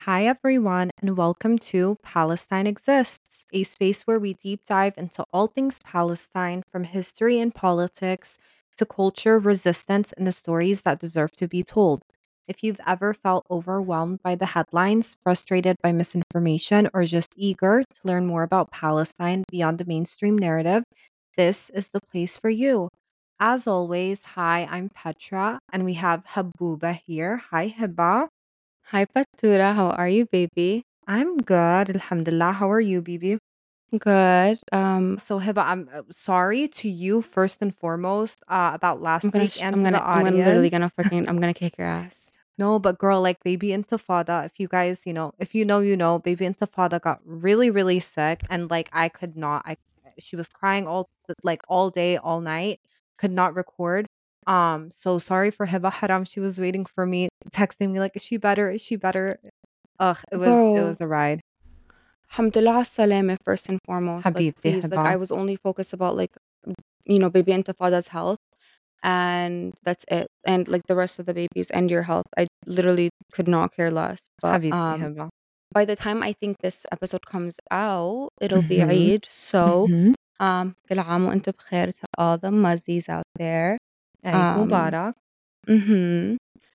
Hi, everyone, and welcome to Palestine Exists, a space where we deep dive into all things Palestine, from history and politics to culture, resistance, and the stories that deserve to be told. If you've ever felt overwhelmed by the headlines, frustrated by misinformation, or just eager to learn more about Palestine beyond the mainstream narrative, this is the place for you. As always, hi, I'm Petra, and we have Habuba here. Hi, Hiba. Hi, Patura. How are you, baby? I'm good, alhamdulillah. How are you, Bibi? Good. So, Hiba, I'm sorry to you first and foremost about last week and to the I'm gonna literally audience. I'm gonna kick your ass. No, but girl, like Baby Intifada, if you guys, if you know, you know, Baby Intifada got really, really sick, and like I could not. She was crying all day, all night, could not record. So sorry for Hiba Haram. She was waiting for me, texting me like, "Is she better? Is she better?" Ugh, it was Girl, a ride. alhamdulillah salame first and foremost. Like, Habibti please, like, Hiba. I was only focused about, baby Intifada's health, and that's it. And, like, the rest of the babies and your health. I literally could not care less. But, حبيبتي هبة. by the time I think this episode comes out, it'll be Mhm, Eid. So, mhm. كل عام وأنتم بخير to all the muzzies out there. Eid Um, Mubarak. mhm.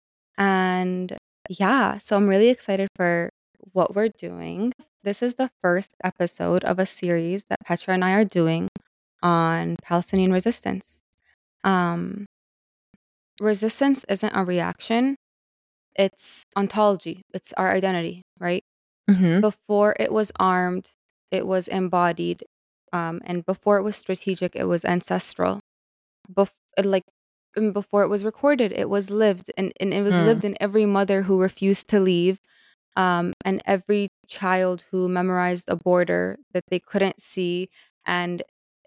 And yeah, so I'm really excited for what we're doing. This is the first episode of a series that Petra and I are doing on Palestinian resistance. Um, Resistance isn't a reaction, it's ontology, it's our identity, right? Mhm, Before it was armed, it was embodied, and before it was strategic, it was ancestral. Like and before it was recorded, it was lived, and it was mm. lived in every mother who refused to leave, and every child who memorized a border that they couldn't see, and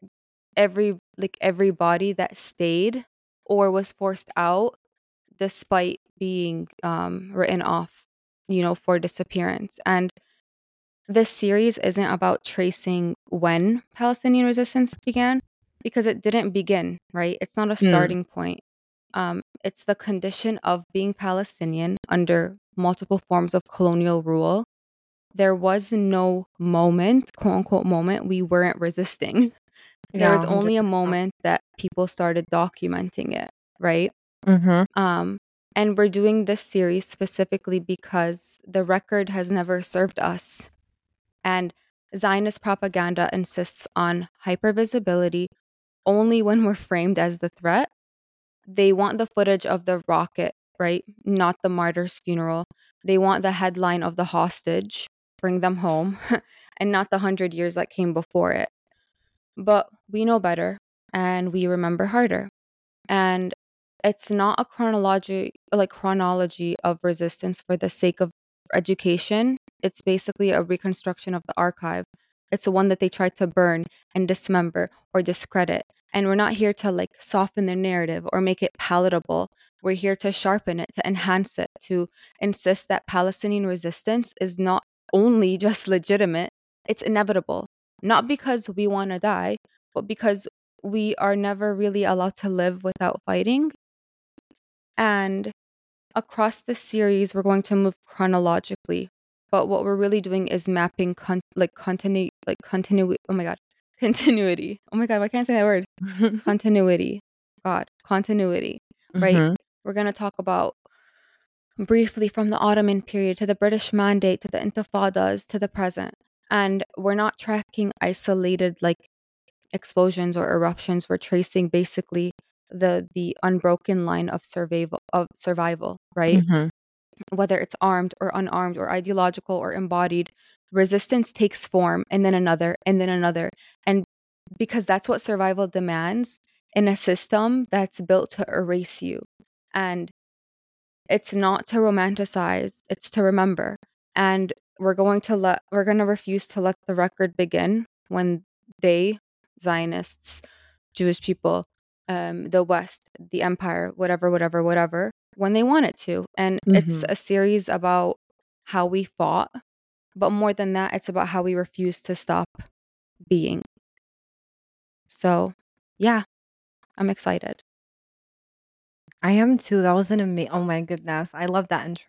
every body that stayed or was forced out despite being written off, for disappearance. And this series isn't about tracing when Palestinian resistance began, because it didn't begin, right? It's not a Mm. starting point. It's the condition of being Palestinian under multiple forms of colonial rule. There was no moment, quote unquote moment, we weren't resisting. There Yeah, was only a 100%. moment that people started documenting it, right? Mhm, Um, and we're doing this series specifically because the record has never served us. And Zionist propaganda insists on hypervisibility only when we're framed as the threat. They want the footage of the rocket, right? Not the martyr's funeral. They want the headline of the hostage, bring them home, and not the 100 years that came before it. But we know better and we remember harder. And it's not a chronology of resistance for the sake of education. It's basically a reconstruction of the archive. It's the one that they tried to burn and dismember or discredit. And we're not here to like soften the narrative or make it palatable. We're here to sharpen it, to enhance it, to insist that Palestinian resistance is not only just legitimate, it's inevitable. Not because we want to die, but because we are never really allowed to live without fighting. And across the series, we're going to move chronologically. But what we're really doing is mapping oh my god, continuity. Oh my god, why can't I say that word? Continuity. God, continuity. Right? mhm. We're going to talk about briefly from the Ottoman period to the British Mandate to the Intifadas to the present. And we're not tracking isolated like explosions or eruptions. We're tracing basically the unbroken line of survival, right? Mhm. Whether it's armed or unarmed or ideological or embodied, resistance takes form and then another and then another. And because that's what survival demands in a system that's built to erase you. And it's not to romanticize, it's to remember. And we're going to refuse to let the record begin when they, Zionists, Jewish people, the West, the empire, whatever, when they want it to. And it's Mhm. a series about how we fought, but more than that, it's about how we refuse to stop being. So, yeah, I'm excited. I am too. That was an oh my goodness. I love that intro.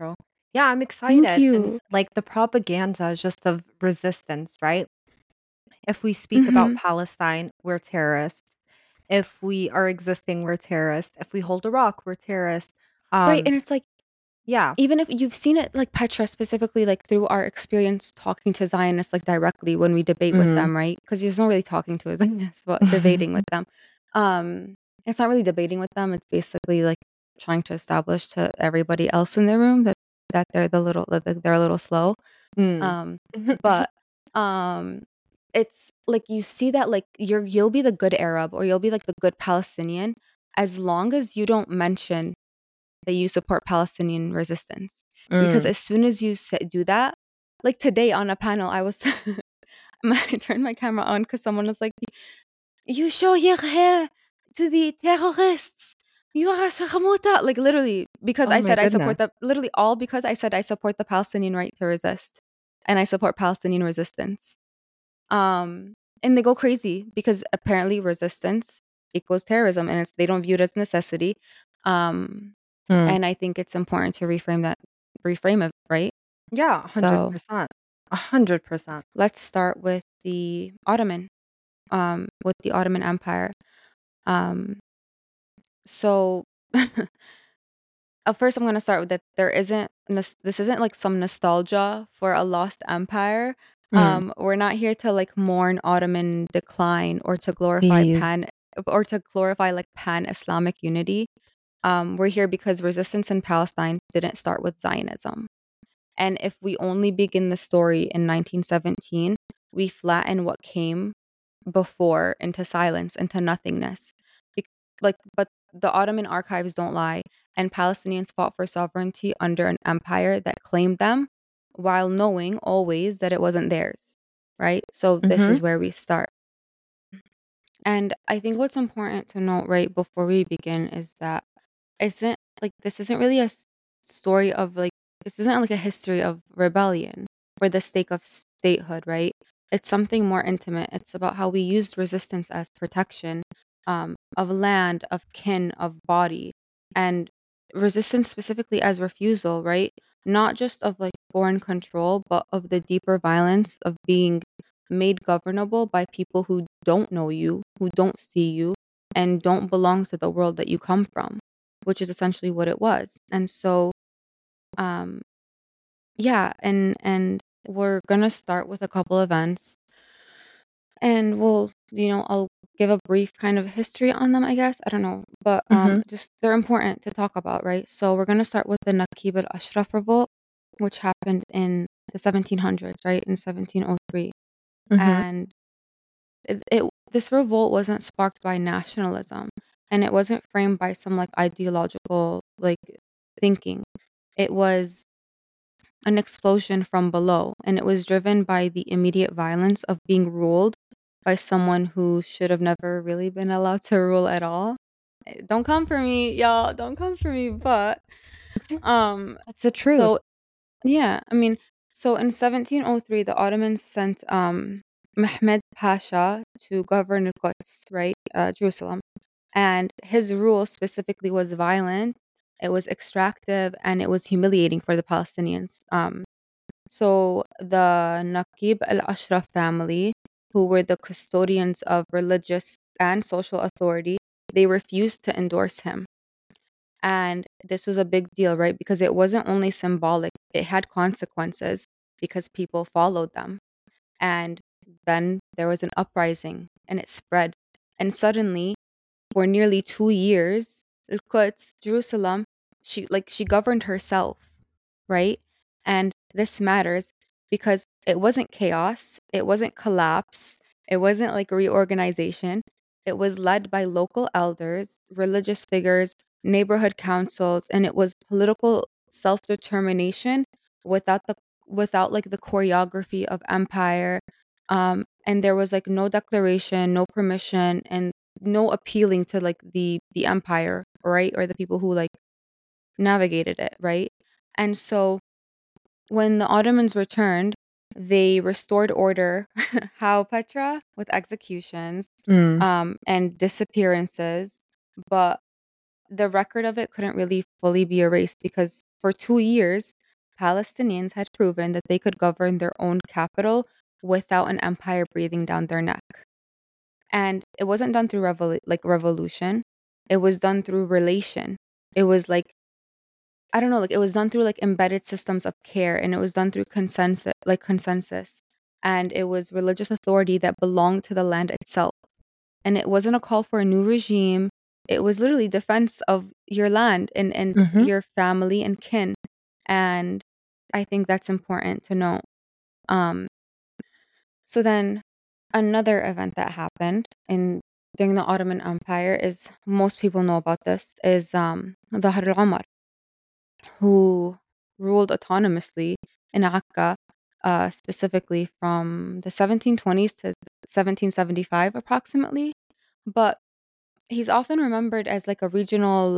Yeah, I'm Thank excited. And you. like the propaganda is just of resistance, right? If we speak about Mhm. Palestine, we're terrorists. If we are existing, we're terrorists. If we hold Iraq, we're terrorists. Right, Um, and it's like, yeah. even if you've seen it, like Petra specifically, like through our experience talking to Zionists, like directly when we debate with Mhm. them, right? Because there's not really talking to a Zionist, but debating with them. Um, it's not really debating with them. It's basically like trying to establish to everybody else in the room that they're a little slow. Mm. Um, but um, it's like you see that like you'll be the good Arab or you'll be like the good Palestinian as long as you don't mention that you support Palestinian resistance. Because Mm. as soon as you do that, like today on a panel, I was I turned my camera on because someone was like, "You show your hair to the terrorists. You are a sharmuta." Like literally, because Oh I my said I support goodness. the literally all because I said I support the Palestinian right to resist, and I support Palestinian resistance. Um, and they go crazy because apparently resistance equals terrorism, and they don't view it as necessity. Um, Mm. and I think it's important to reframe it, right? Yeah, So 100%. 100%. let's start with the Ottoman Empire. Um, so first, I'm gonna start with that. This isn't like some nostalgia for a lost empire. Mm. We're not here to like mourn Ottoman decline Please. or to glorify like pan Islamic unity. We're here because resistance in Palestine didn't start with Zionism. And if we only begin the story in 1917, we flatten what came before into silence, into nothingness. Bec- but the Ottoman archives don't lie, and Palestinians fought for sovereignty under an empire that claimed them while knowing always that it wasn't theirs. Right? So this Mhm. is where we start. And I think what's important to note right before we begin is that this isn't really story of like this isn't like a history of rebellion for the sake of statehood, right? It's something more intimate. It's about how we used resistance as protection of land, of kin, of body, and resistance specifically as refusal, right? Not just of like foreign control, but of the deeper violence of being made governable by people who don't know you, who don't see you, and don't belong to the world that you come from, which is essentially what it was. And so, um, yeah, and we're gonna start with a couple events, and I'll give a brief kind of history on them, I guess. I don't know, but Mhm. just they're important to talk about, right? So we're gonna start with the Nakib al-Ashraf revolt, which happened in the 1700s, right, in 1703, Mhm. and this revolt wasn't sparked by nationalism, and it wasn't framed by some like ideological like thinking. It was an explosion from below, and it was driven by the immediate violence of being ruled by someone who should have never really been allowed to rule at all. Don't come for me, y'all. Don't come for me. But um, That's the truth. so yeah, I mean, so in 1703, the Ottomans sent Mehmed Pasha to govern Quds, right, Jerusalem, and his rule specifically was violent. It was extractive and it was humiliating for the Palestinians. So the Naqib al-Ashraf family, who were the custodians of religious and social authority, they refused to endorse him. And this was a big deal, right? Because it wasn't only symbolic, it had consequences because people followed them. And then there was an uprising and it spread. And suddenly, for nearly 2 years, Quds, Jerusalem, she governed herself, right? And this matters because it wasn't chaos, it wasn't collapse, it wasn't like reorganization. It was led by local elders, religious figures, neighborhood councils, and it was political self-determination without the without like the choreography of empire. And there was like no declaration, no permission, and no appealing to like the empire, right? Or the people who like navigated it, right? And so when the Ottomans returned, they restored order. How, Petra? With executions Mm. and disappearances. But the record of it couldn't really fully be erased because for 2 years, Palestinians had proven that they could govern their own capital without an empire breathing down their neck. And it wasn't done through revolution. It was done through relation. It was like, I don't know, like it was done through like embedded systems of care, and it was done through consensus. And it was religious authority that belonged to the land itself. And it wasn't a call for a new regime. It was literally defense of your land and Mhm. your family and kin. And I think that's important to know. Um, so then another event that happened in during the Ottoman Empire is, most people know about this, is Dahr al-Umar, who ruled autonomously in Akka, specifically from the 1720s to 1775 approximately. But he's often remembered as like a regional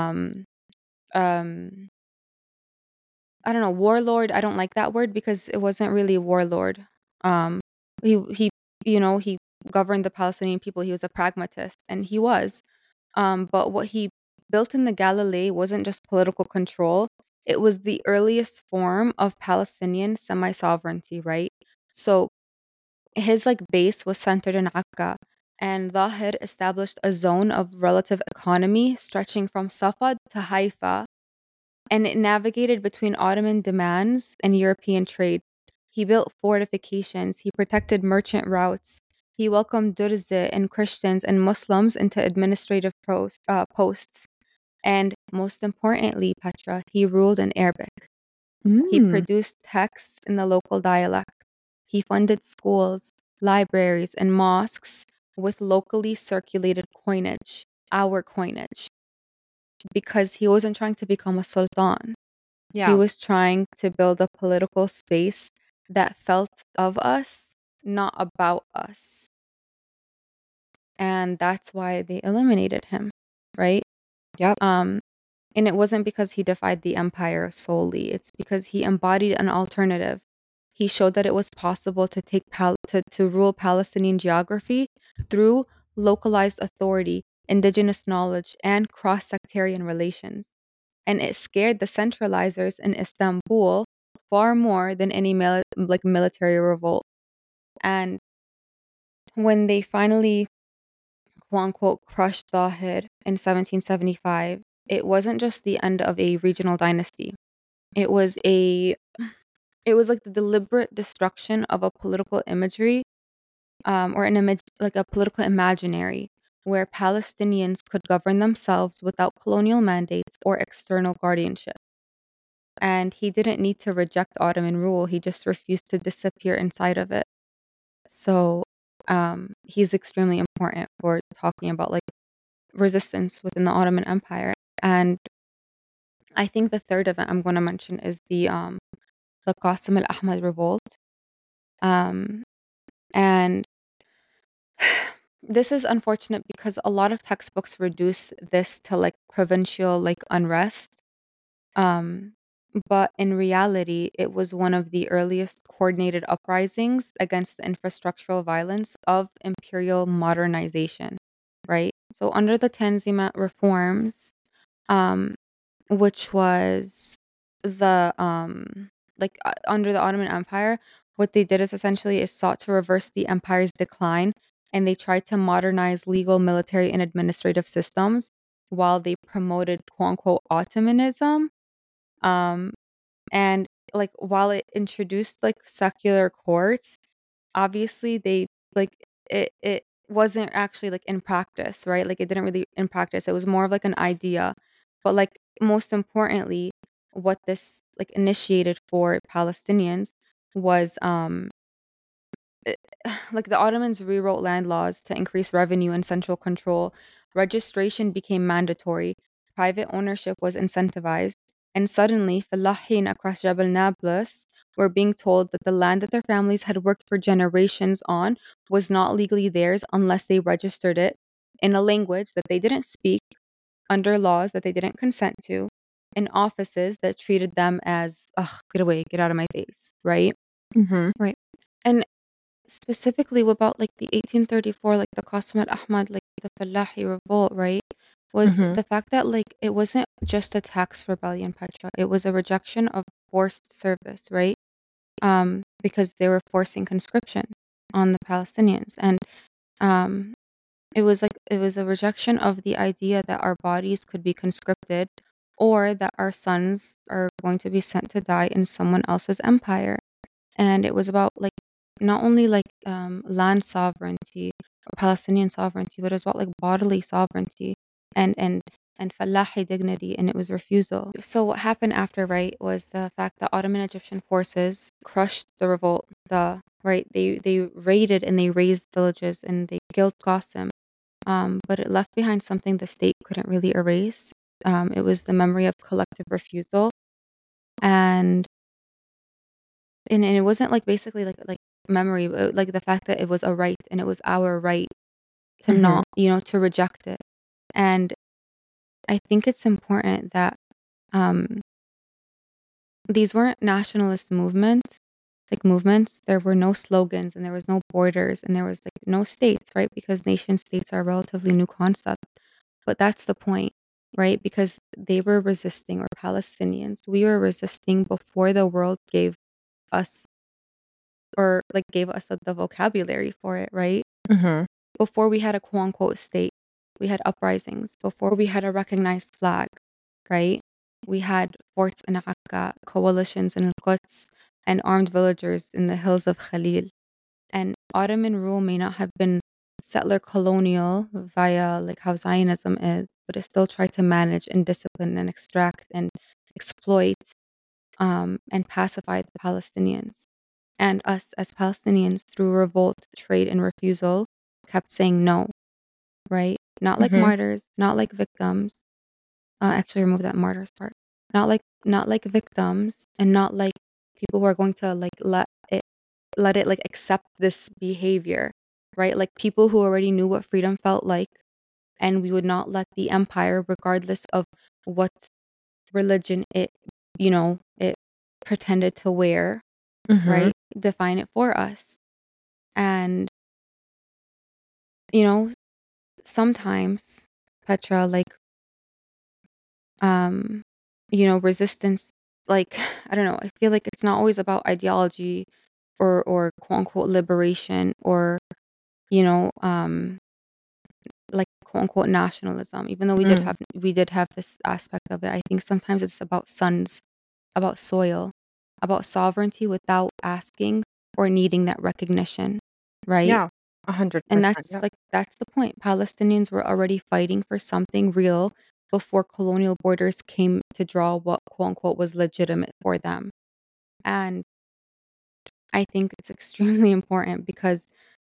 um I don't know, warlord. I don't like that word because it wasn't really a warlord. Um he he governed the Palestinian people. He was a pragmatist, and he was. But what he built in the Galilee wasn't just political control. It was the earliest form of Palestinian semi-sovereignty, right? So his like base was centered in Akka, and Zahir established a zone of relative economy stretching from Safad to Haifa, and it navigated between Ottoman demands and European trade. He built fortifications, he protected merchant routes, he welcomed Durze and Christians and Muslims into administrative posts, and most importantly, Petra, he ruled in Arabic. He Mm. produced texts in the local dialect. He funded schools, libraries, and mosques with locally circulated coinage, our coinage, because he wasn't trying to become a sultan. He Yeah. was trying to build a political space that felt of us, not about us. And that's why they eliminated him, right? Yep. Um, and it wasn't because he defied the empire solely. It's because he embodied an alternative. He showed that it was possible to to rule Palestinian geography through localized authority, indigenous knowledge, and cross-sectarian relations. And it scared the centralizers in Istanbul far more than any military revolt. And when they finally, quote unquote, crushed Zahir in 1775, it wasn't just the end of a regional dynasty. It was like the deliberate destruction of a political imagery, or an image like a political imaginary where Palestinians could govern themselves without colonial mandates or external guardianship. And he didn't need to reject Ottoman rule, he just refused to disappear inside of it. So he's extremely important for talking about like resistance within the Ottoman Empire. And I think the third event I'm going to mention is the Qasim al Ahmad revolt. Um, and this is unfortunate because a lot of textbooks reduce this to like provincial like unrest. Um, but in reality, it was one of the earliest coordinated uprisings against the infrastructural violence of imperial modernization, right? So under the Tanzimat reforms, um, which was under the Ottoman Empire, what they did is essentially is sought to reverse the empire's decline, and they tried to modernize legal, military, and administrative systems while they promoted quote unquote Ottomanism. Um, and like while it introduced like secular courts, obviously they like it wasn't actually like in practice, right? Like it didn't really in practice. It was more of like an idea. But like most importantly, what this like initiated for Palestinians was it- like the Ottomans rewrote land laws to increase revenue and central control. Registration became mandatory. Private ownership was incentivized. And suddenly, Fallahin across Jebel Nablus were being told that the land that their families had worked for generations on was not legally theirs unless they registered it in a language that they didn't speak, under laws that they didn't consent to, in offices that treated them as, ugh, get away, get out of my face, right? Mhm. Right. And specifically about like the 1834, like the Qasim al Ahmad, like the Fallahi revolt, right? Was Mhm. the fact that like it wasn't just a tax rebellion, Petra. It was a rejection of forced service, right? Because they were forcing conscription on the Palestinians, and um, it was a rejection of the idea that our bodies could be conscripted, or that our sons are going to be sent to die in someone else's empire. And it was about like not only like land sovereignty or Palestinian sovereignty, but it was about like bodily sovereignty and and and Fallahi dignity, and it was refusal. So what happened after, right, was the fact that Ottoman Egyptian forces crushed the revolt. They raided and they razed villages and they killed Qasim. But it left behind something the state couldn't really erase. It was the memory of collective refusal, and and it wasn't like basically like memory, but like the fact that it was a right and it was our right to Mhm. not, to reject it. And I think it's important that um these weren't nationalist movements. There were no slogans and there was no borders and there was like no states, right? Because nation states are a relatively new concept. But that's the point, right? Because they were resisting, or Palestinians, we were resisting before the world gave us, or like gave us the vocabulary for it, right? Mhm. Before we had a quote unquote state, we had uprisings. Before we had a recognized flag, right? We had forts in Akka, coalitions in Quds, and armed villagers in the hills of Khalil. And Ottoman rule may not have been settler colonial via like how Zionism is, but it still tried to manage and discipline and extract and exploit, and pacify the Palestinians. And us as Palestinians, through revolt, trade, and refusal, kept saying no, right? Not like Mhm. martyrs, not like victims. Actually, remove that martyrs part. Not like victims, and not like people who are going to like let it like accept this behavior, right? Like people who already knew what freedom felt like, and we would not let the empire, regardless of what religion it pretended to wear, Mhm. right? Define it for us. And, you know, sometimes, Petra, like, um, resistance, like, I don't know, I feel like it's not always about ideology or quote unquote liberation or, you know, um, like quote unquote nationalism, even though Mm. we did have this aspect of it. I think sometimes it's about sons, about soil, about sovereignty without asking or needing that recognition, right? Yeah. And 100%. Yeah. that's the point. Palestinians were already fighting for something real before colonial borders came to draw what quote unquote was legitimate for them. And I think it's extremely important because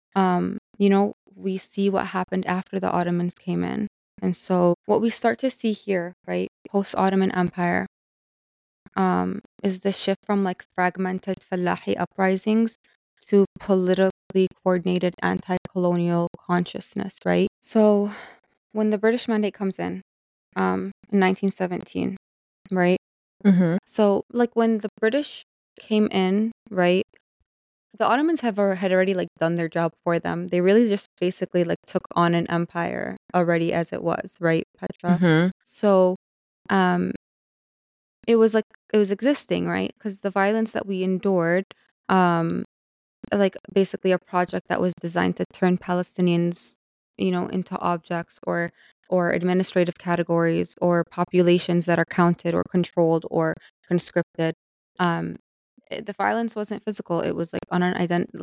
we see what happened after the Ottomans came in. And so what we start to see here, right, post Ottoman Empire, is the shift from like fragmented Fallahi uprisings to politically coordinated anti-colonial consciousness, right? So when the British Mandate comes in 1917, right? Mhm. So like when the British came in, right? The Ottomans had already like done their job for them. They really just basically like took on an empire already as it was, right, Petra? Mhm. So um it was like it was existing, right? Because the violence that we endured, um, like basically a project that was designed to turn Palestinians, into objects or administrative categories or populations that are counted or controlled or conscripted. Um, the violence wasn't physical; it was like on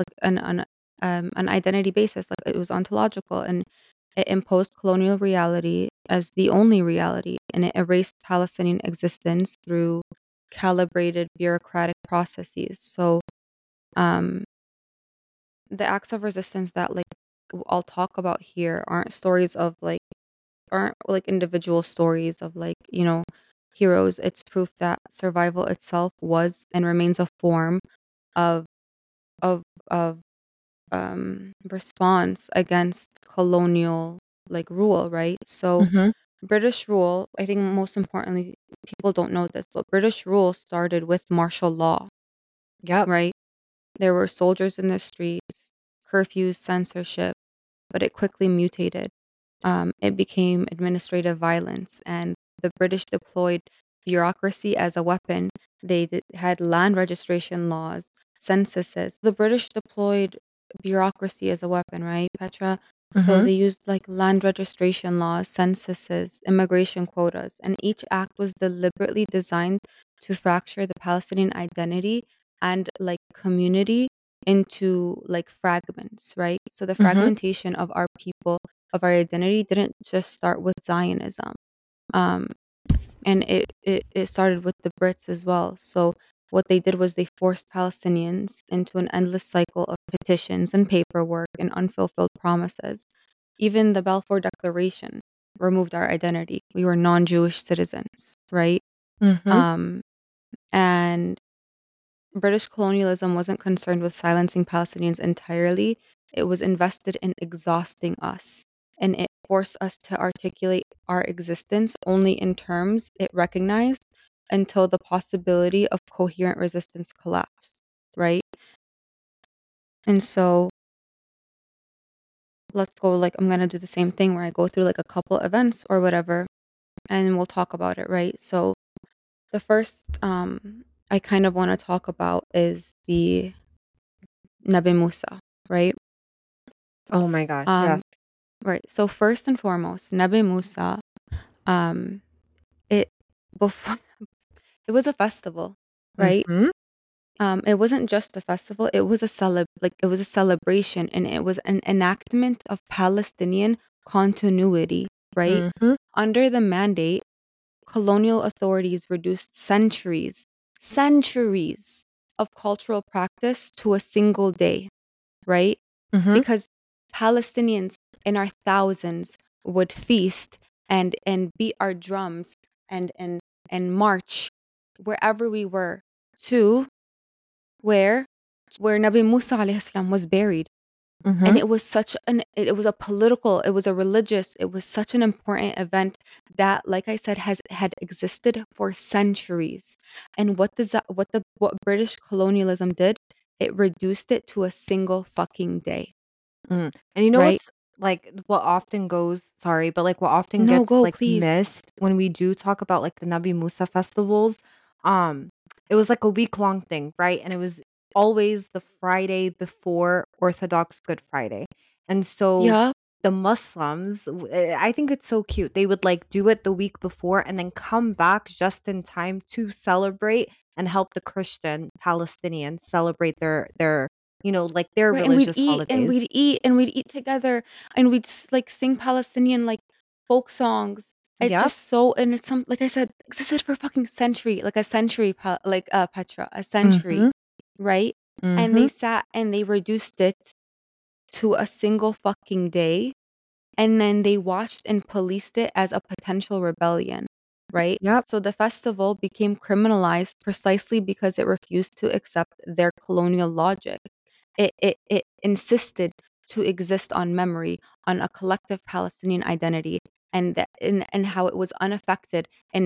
an identity basis, like it was ontological, and it imposed colonial reality as the only reality, and it erased Palestinian existence through calibrated bureaucratic processes. So, um, the acts of resistance that like I'll talk about here aren't like individual stories of like heroes. It's proof that survival itself was and remains a form of of of response against colonial like rule, right? So Mhm. British rule, I think most importantly, people don't know this, but British rule started with martial law, Yep. right? There were soldiers in the streets, curfews, censorship, but it quickly mutated. It became administrative violence and the British deployed bureaucracy as a weapon. Had land registration laws, censuses. The British deployed bureaucracy as a weapon, right, Petra? So Mhm. they used like land registration laws, censuses, immigration quotas, and each act was deliberately designed to fracture the Palestinian identity and like community into like fragments, right? So the Mhm. fragmentation of our people, of our identity, didn't just start with Zionism. Um, and it started with the Brits as well. So what they did was they forced Palestinians into an endless cycle of petitions and paperwork and unfulfilled promises. Even the Balfour Declaration removed our identity. We were non-Jewish citizens, right? Mhm. Um, and British colonialism wasn't concerned with silencing Palestinians entirely. It was invested in exhausting us. And it forced us to articulate our existence only in terms it recognized until the possibility of coherent resistance collapsed. Right? And so let's go, like, I'm going to do the same thing where I go through like a couple events or whatever, and we'll talk about it. Right? So the first I kind of want to talk about is the Nabi Musa, right? Oh my gosh, yes. Um, right. So first and foremost, Nabi Musa, um, it before it was a festival, right? Mhm. It wasn't just a festival; it was a it was a celebration, and it was an enactment of Palestinian continuity, right? Mhm. Under the mandate, colonial authorities reduced centuries of cultural practice to a single day, right? Mhm. Because Palestinians in our thousands would feast and beat our drums and march wherever we were to where Nabi Musa alayhi salam was buried. And Mhm. it was such an it was a political, it was a religious, it was such an important event that, like I said, has had existed for centuries. And what British colonialism did, it reduced it to a single fucking day, Mm. And you know right? what's like what often goes sorry, but like what often No, gets go, like please. missed when we do talk about like the Nabi Musa festivals, um, it was like a week-long thing, right? And it was always the Friday before Orthodox Good Friday. And so Yeah. the Muslims, I think it's so cute. They would like do it the week before and then come back just in time to celebrate and help the Christian Palestinians celebrate their like their Right, and we'd religious eat and holidays. we'd eat and we'd eat together and we'd like sing Palestinian like folk songs. It's Yep. just so, and it's some, like I said, this is for fucking century, like a century, Petra, a century, Mhm. right? And they Mhm. sat and they reduced it to a single fucking day, and then they watched and policed it as a potential rebellion, right? Yep. So the festival became criminalized precisely because it refused to accept their colonial logic. It insisted to exist on memory, on a collective Palestinian identity, and how it was unaffected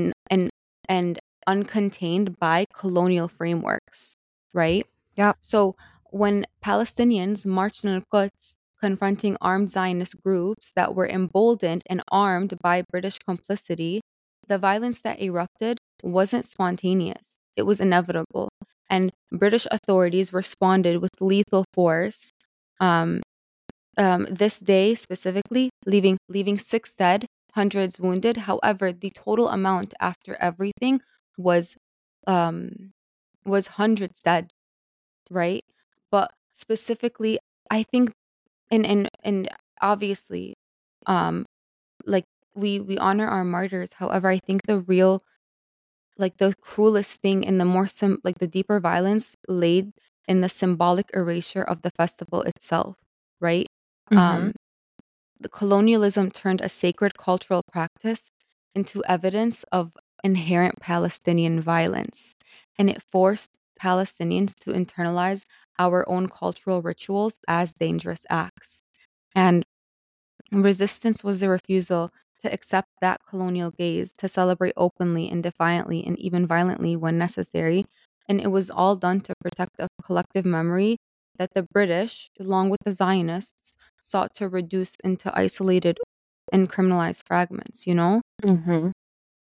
and uncontained by colonial frameworks, right? Yep. So when Palestinians marched in Al-Quds confronting armed Zionist groups that were emboldened and armed by British complicity, the violence that erupted wasn't spontaneous. It was inevitable. And British authorities responded with lethal force. Um, this day specifically, leaving six dead, hundreds wounded. However, the total amount after everything was um, was hundreds dead, right? But specifically, I think, and obviously, um, like we honor our martyrs. However, I think the real, like the cruelest thing and the like the deeper violence laid in the symbolic erasure of the festival itself, right? Mhm. Um, the colonialism turned a sacred cultural practice into evidence of inherent Palestinian violence, and it forced Palestinians to internalize our own cultural rituals as dangerous acts. And resistance was the refusal to accept that colonial gaze, to celebrate openly and defiantly and even violently when necessary. And it was all done to protect a collective memory that the British, along with the Zionists, sought to reduce into isolated and criminalized fragments, you know? Mhm.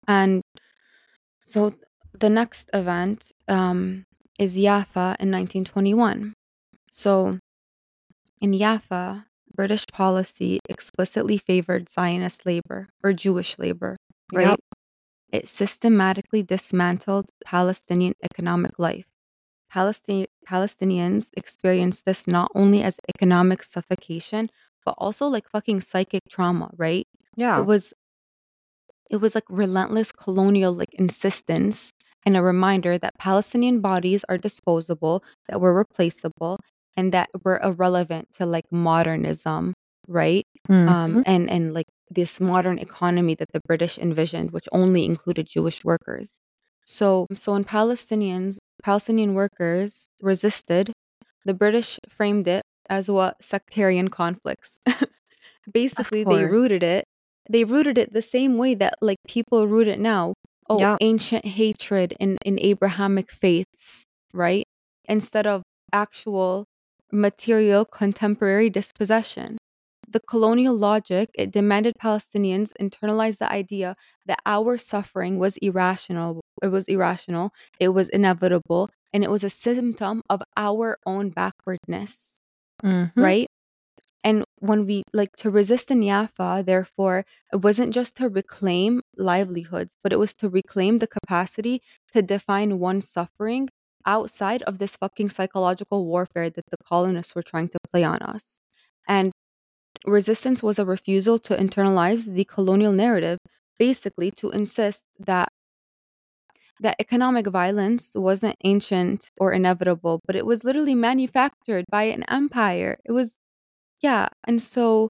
And so the next event is Jaffa in 1921. So in Jaffa, British policy explicitly favored Zionist labor or Jewish labor, Yep. right? It systematically dismantled Palestinian economic life. Palestinians experienced this not only as economic suffocation, but also like fucking psychic trauma, right? It Yeah. was it was like relentless colonial like insistence and a reminder that Palestinian bodies are disposable, that were replaceable, and that were irrelevant to like modernism, right? Mhm. And like this modern economy that the British envisioned, which only included Jewish workers. So when Palestinian workers resisted, the British framed it as what sectarian conflicts. Of Basically, course. they rooted it the same way that like people root it now. Oh, Yep. ancient hatred in Abrahamic faiths, right? Instead of actual material contemporary dispossession. The colonial logic, it demanded Palestinians internalize the idea that our suffering was irrational. It was inevitable, and it was a symptom of our own backwardness, Mhm. right? And when we like to resist in Yafa, therefore, it wasn't just to reclaim livelihoods, but it was to reclaim the capacity to define one's suffering outside of this fucking psychological warfare that the colonists were trying to play on us. And resistance was a refusal to internalize the colonial narrative, basically to insist that economic violence wasn't ancient or inevitable, but it was literally manufactured by an empire. It was yeah, and so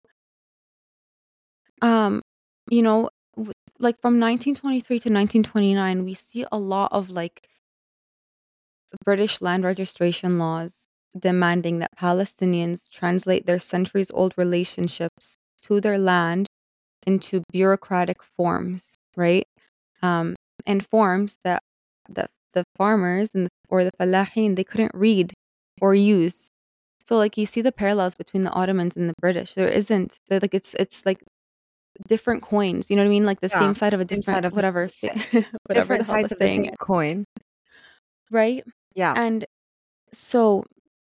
Um, you know, like from 1923 to 1929, we see a lot of like British land registration laws demanding that Palestinians translate their centuries old relationships to their land into bureaucratic forms, right? Um, and forms that the farmers or the falahin they couldn't read or use. So like you see the parallels between the Ottomans and the British. There isn't like it's like different coins, you know what I mean? Like the Yeah. same side of a Same different side of whatever the sa whatever the different hell the sides of the saying same is, coin. right? Yeah. And so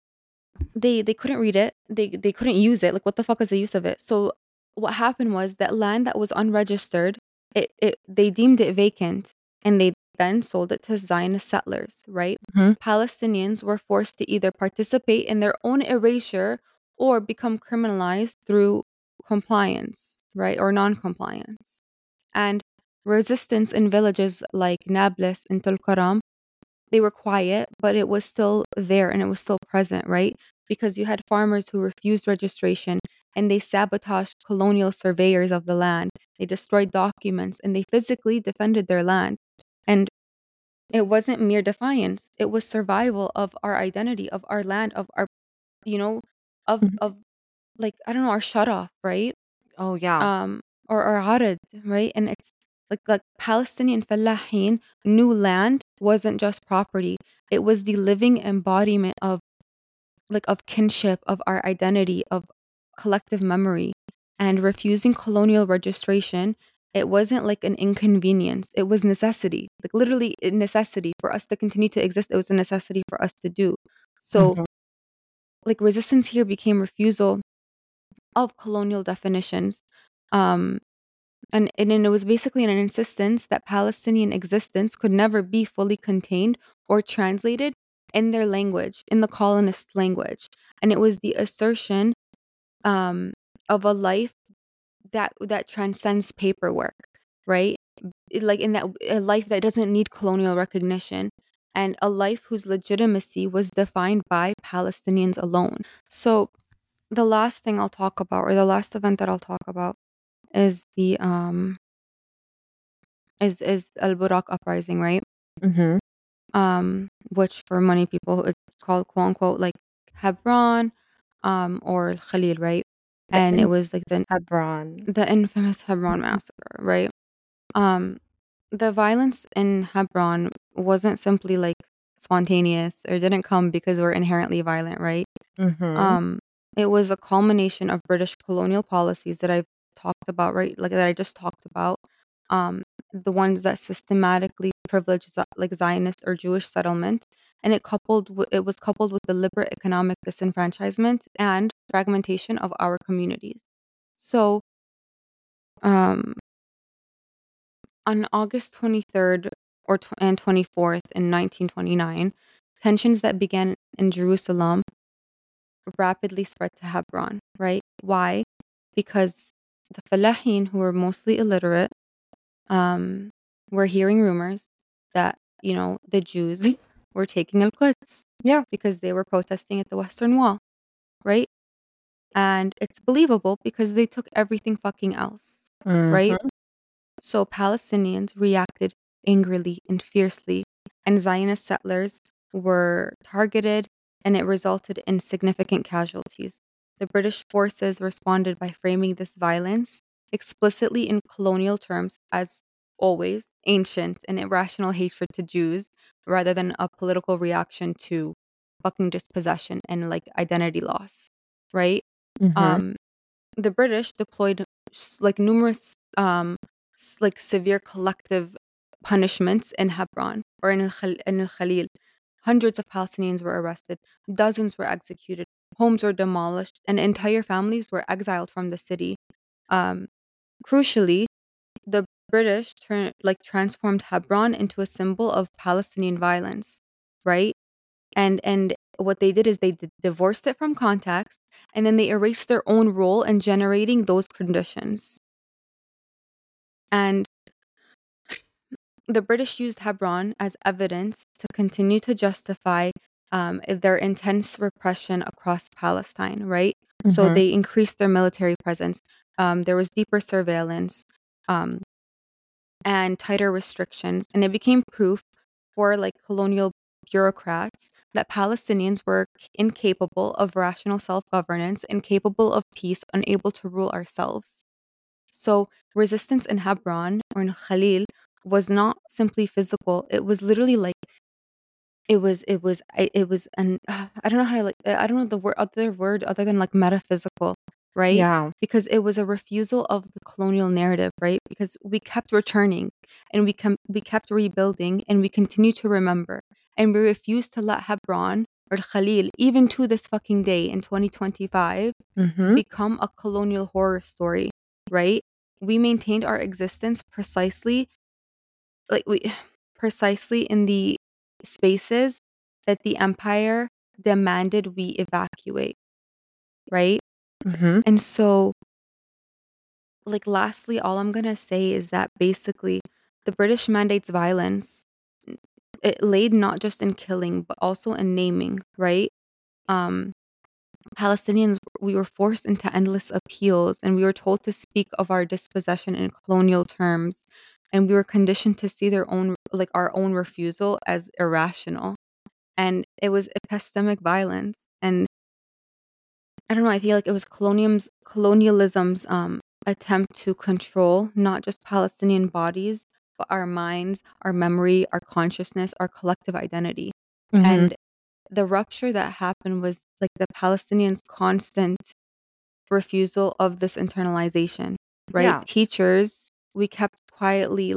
they couldn't read it. They couldn't use it. Like what the fuck is the use of it? So what happened was that land that was unregistered, it they deemed it vacant and they then sold it to Zionist settlers, right? Mhm. Palestinians were forced to either participate in their own erasure or become criminalized through compliance, right? Or non-compliance. And resistance in villages like Nablus and Tulkaram, they were quiet, but it was still there and it was still present, right? Because you had farmers who refused registration and they sabotaged colonial surveyors of the land. They destroyed documents and they physically defended their land. And it wasn't mere defiance, it was survival of our identity, of our land, of our, you know, Mhm. of like, I don't know, our shut off, right? Oh, yeah. um or Arad, right? And it's like Palestinian Fallahin new land wasn't just property. It was the living embodiment of like of kinship, of our identity, of collective memory. And refusing colonial registration, it wasn't like an inconvenience. It was necessity. Like literally a necessity for us to continue to exist. It was a necessity for us to do. So Mhm. like resistance here became refusal of colonial definitions. Um and then it was basically an insistence that Palestinian existence could never be fully contained or translated in their language, in the colonist language. And it was the assertion um, of a life that transcends paperwork, right? Like in that a life that doesn't need colonial recognition, and a life whose legitimacy was defined by Palestinians alone. So the last thing I'll talk about, or the last event that I'll talk about, is the is Al Burak uprising, right? Mhm. Which for many people it's called quote unquote like Hebron, or Khalil, right? The And it was like infamous Hebron. the infamous Hebron Mhm. massacre, right? Um, the violence in Hebron wasn't simply like spontaneous or didn't come because we're inherently violent, right? Mhm. Um, it was a culmination of British colonial policies that I've talked about, right? Like that I just talked about. the ones that systematically privilege like Zionist or Jewish settlement, and it was coupled with deliberate economic disenfranchisement and fragmentation of our communities. So, um, on August 23rd and 24th in 1929, tensions that began in Jerusalem rapidly spread to Hebron, right? Why? Because the Falahin, who were mostly illiterate, um, were hearing rumors that, the Jews were taking Al-Quds Yeah. because they were protesting at the Western Wall, right? And it's believable because they took everything fucking else, right? Mhm. So Palestinians reacted angrily and fiercely, and Zionist settlers were targeted, and it resulted in significant casualties. The British forces responded by framing this violence explicitly in colonial terms as always ancient and irrational hatred to Jews rather than a political reaction to fucking dispossession and like identity loss, right? Mhm. Um, the British deployed like numerous like severe collective punishments in Hebron or in Al Khalil. Hundreds of Palestinians were arrested, dozens were executed, homes were demolished, and entire families were exiled from the city. Um, Crucially, the British transformed Hebron into a symbol of Palestinian violence, right? And what they did is they divorced it from context, and then they erased their own role in generating those conditions. And the British used Hebron as evidence to continue to justify their intense repression across Palestine, right? So Mhm. they increased their military presence. There was deeper surveillance um, and tighter restrictions, and it became proof for like colonial bureaucrats that Palestinians were incapable of rational self governance, incapable of peace, unable to rule ourselves. So, resistance in Hebron or in Khalil was not simply physical. It was literally like it was an I don't know how to I don't know the word other than like metaphysical, right? Yeah. Because it was a refusal of the colonial narrative, right? Because we kept returning and we kept rebuilding and we continue to remember and we refused to let Hebron or Khalil even to this fucking day in 2025 Mhm. become a colonial horror story, right? We maintained our existence like we precisely in the spaces that the empire demanded we evacuate, right? Mhm. And so, like, lastly, all I'm gonna say is that basically the British mandates violence. It laid not just in killing, but also in naming, right? Um, Palestinians, we were forced into endless appeals and we were told to speak of our dispossession in colonial terms. And we were conditioned to see our own refusal as irrational. And it was epistemic violence. And I don't know, I feel like it was colonialism's attempt to control not just Palestinian bodies, but our minds, our memory, our consciousness, our collective identity. Mhm. And the rupture that happened was like the Palestinians' constant refusal of this internalization, right? Yeah. Teachers, we kept quietly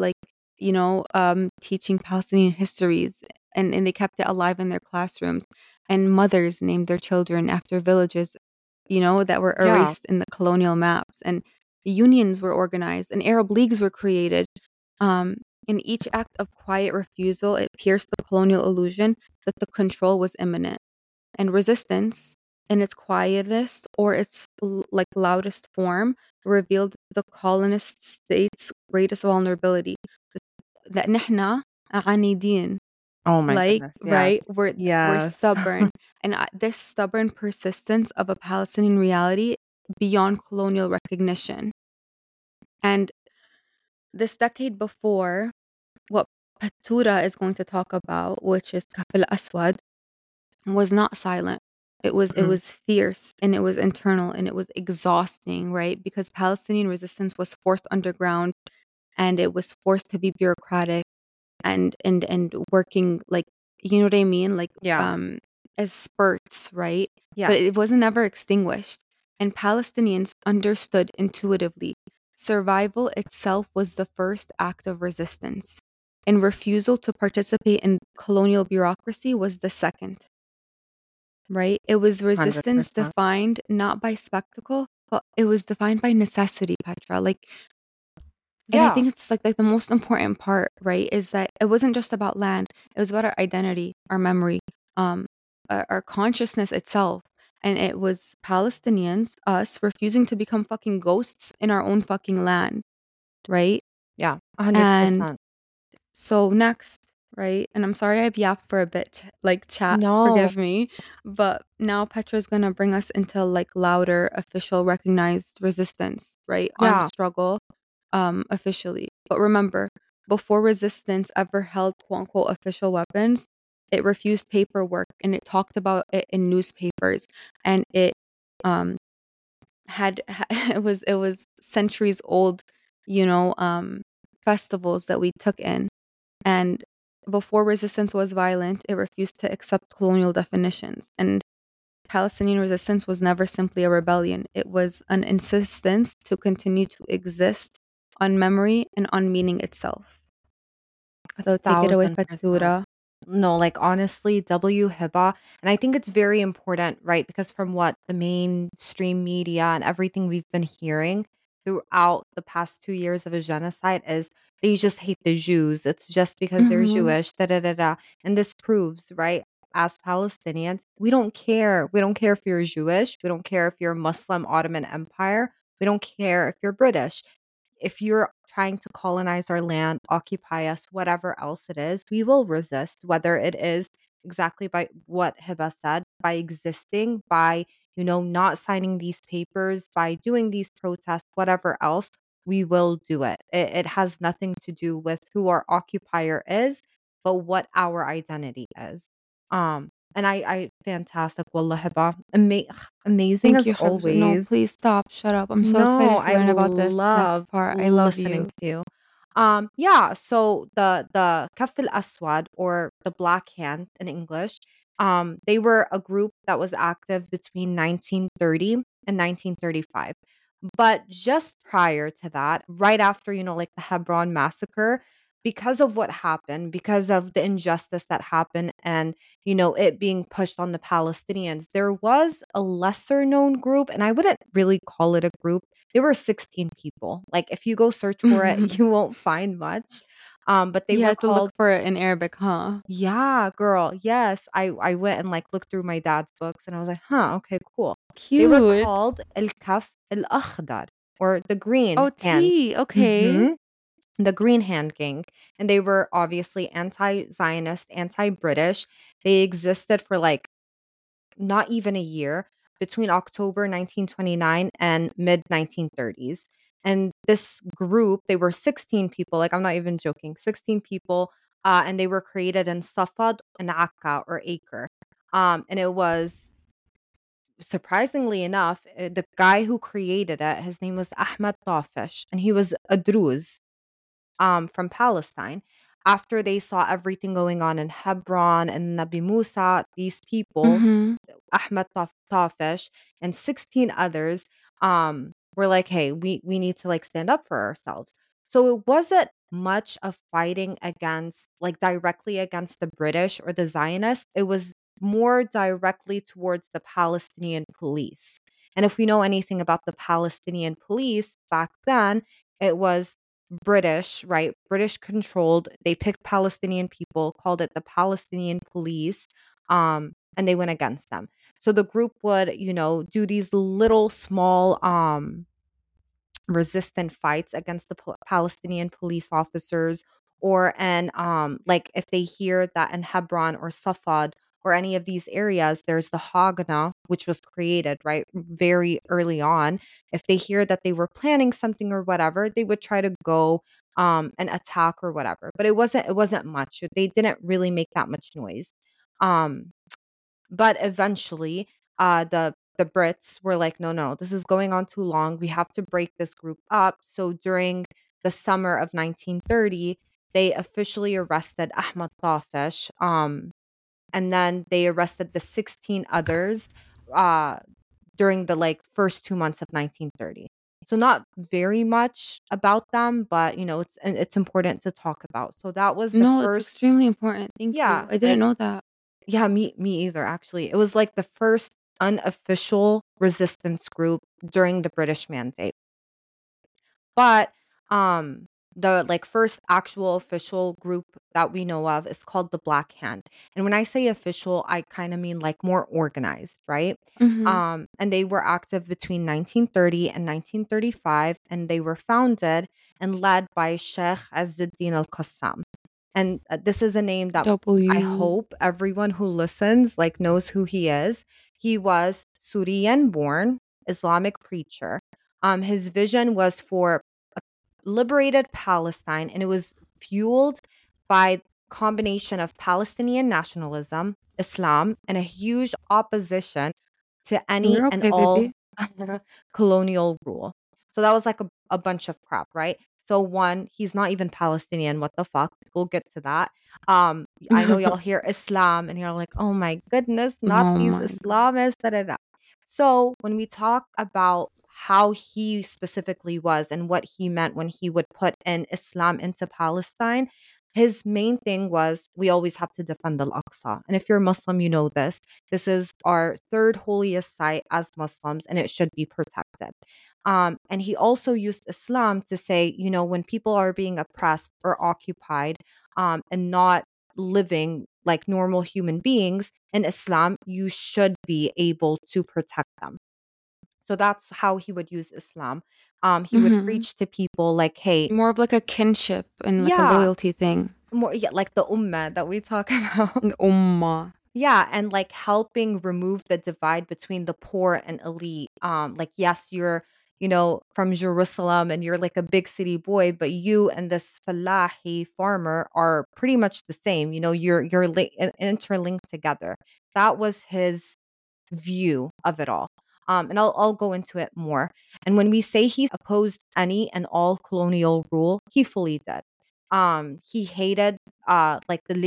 teaching Palestinian histories and they kept it alive in their classrooms. And mothers named their children after villages, that were Yeah. erased in the colonial maps. And unions were organized and Arab leagues were created. Um, in each act of quiet refusal, it pierced the colonial illusion that the control was imminent. And resistance, in its quietest or its loudest form, revealed the colonist state's greatest vulnerability. That نحن عنيدين, Oh my like, goodness. Yes. right? We're Yes. stubborn, and this stubborn persistence of a Palestinian reality beyond colonial recognition. And this decade before, what Patura is going to talk about, which is Kafil Aswad, was not silent. It Mhm. was fierce and it was internal and it was exhausting, right? Because Palestinian resistance was forced underground and it was forced to be bureaucratic and working like, you know what I mean? Like Yeah. as spurts, right? Yeah. But it wasn't ever extinguished. And Palestinians understood intuitively. Survival itself was the first act of resistance, and refusal to participate in colonial bureaucracy was the second, right? It was resistance 100%. defined not by spectacle, but it was defined by necessity, Petra. And I Yeah. think it's like the most important part, right, is that it wasn't just about land. It was about our identity, our memory, um, our consciousness itself. And it was Palestinians, us, refusing to become fucking ghosts in our own fucking land, right? Yeah. And 100%. so next, right? And I'm sorry I've yapped for a bit, chat, No. forgive me. But now Petra's gonna bring us into like louder, official, recognized resistance, right? Armed Yeah. struggle, officially. But remember, before resistance ever held quote unquote official weapons, it refused paperwork and it talked about it in newspapers and it um it was centuries old, you know, festivals that we took in. And before resistance was violent, it refused to accept colonial definitions. And Palestinian resistance was never simply a rebellion, it was an insistence to continue to exist on memory and on meaning itself. So take it away, 1,000%. Fatura. No, like honestly, W Hiba. And I think it's very important, right? Because from what the mainstream media and everything we've been hearing throughout the past 2 years of a genocide is they just hate the Jews. It's just because they're Mm-hmm. Jewish, da da da da. And this proves, right? As Palestinians, we don't care. We don't care if you're Jewish. We don't care if you're Muslim Ottoman Empire. We don't care if you're British. If you're trying to colonize our land, occupy us, whatever else it is, we will resist, whether it is exactly by what Hiba said, by existing, by, not signing these papers, by doing these protests, whatever else, we will do it. It has nothing to do with who our occupier is, but what our identity is. And I fantastic, wallah Hiba. Amazing Thank as you, Khabs. No, always. please stop. Shut up. I'm so No, excited to I learn about this next love part. I love listening you. to you. Yeah, so the Kaf al Aswad or the Black Hand in English, they were a group that was active between 1930 and 1935. But just prior to that, right after, like the Hebron massacre, because of what happened, because of the injustice that happened and it being pushed on the Palestinians, there was a lesser known group, and I wouldn't really call it a group. There were 16 people. Like if you go search for it, you won't find much. But they You were had to look called, for it in Arabic, huh? yeah, girl. Yes. I went and like looked through my dad's books and I was like, huh, okay, cool. They were Cute. called El Kaf El Akhdar or the Green Oh, Hand. tea. Okay. hmm The Green Hand Gang. And they were obviously anti Zionist, anti British. They existed for like not even a year between October 1929 and mid 1930s. And this group, they were 16 people, like I'm not even joking, 16 people, and they were created in Safad and Akka or Acre. And it was surprisingly enough, the guy who created it, his name was Ahmed Tafish, and he was a Druze from Palestine. After they saw everything going on in Hebron and Nabi Musa, these people, Mm-hmm. Ahmed Tafish and 16 others, were like, hey, we need to like stand up for ourselves. So it wasn't much of fighting against like directly against the British or the Zionists. It was more directly towards the Palestinian police. And if we know anything about the Palestinian police back then, it was British, right? British controlled. They picked Palestinian people, called it the Palestinian police, and they went against them. So the group would, do these little small resistant fights against the Palestinian police officers, or and like if they hear that in Hebron or Safad or any of these areas there's the Haganah, which was created right very early on. If they hear that they were planning something or whatever, they would try to go and attack or whatever, but it wasn't much. They didn't really make that much noise. um but eventually, the Brits were like, no, no, this is going on too long. We have to break this group up. So during the summer of 1930, they officially arrested Ahmad Tafish. And then they arrested the 16 others uh, during the like first 2 months of 1930. So not very much about them, but it's important to talk about. So that was the No, it's first, extremely important. Thank you. yeah, I didn't like know that. yeah, me either actually. It was like the first unofficial resistance group during the British Mandate. But the like first actual official group that we know of is called the Black Hand. And when I say official, I kind of mean like more organized, right? Mhm. And they were active between 1930 and 1935, and they were founded and led by Sheikh Azzuddin al-Qassam. And this is a name that I W. hope everyone who listens like knows who he is. He was Syrian born Islamic preacher. His vision was for liberated Palestine, and it was fueled by combination of Palestinian nationalism, Islam, and a huge opposition to any You're and okay, all baby. colonial rule. So that was like a bunch of crap, right? So one, he's not even Palestinian. What the fuck? We'll get to that. I know y'all hear Islam and you're like, oh my goodness, not Oh these my god. Islamists. Da, da, da. So when we talk about how he specifically was and what he meant when he would put in Islam into Palestine, his main thing was we always have to defend Al Aqsa. And if you're Muslim, you know this. This is our third holiest site as Muslims, and it should be protected. And he also used Islam to say, when people are being oppressed or occupied and not living like normal human beings in Islam, you should be able to protect them. So that's how he would use Islam. He would Mhm. preach to people like, hey, More of like a kinship and like a yeah, loyalty thing. more, yeah, like the ummah that we talk about. An ummah. Yeah, and like helping remove the divide between the poor and elite. Like yes, you're, from Jerusalem and you're like a big city boy, but you and this Falahi farmer are pretty much the same. You're interlinked together. That was his view of it all. And I'll go into it more. And when we say he opposed any and all colonial rule, he fully did. He hated like the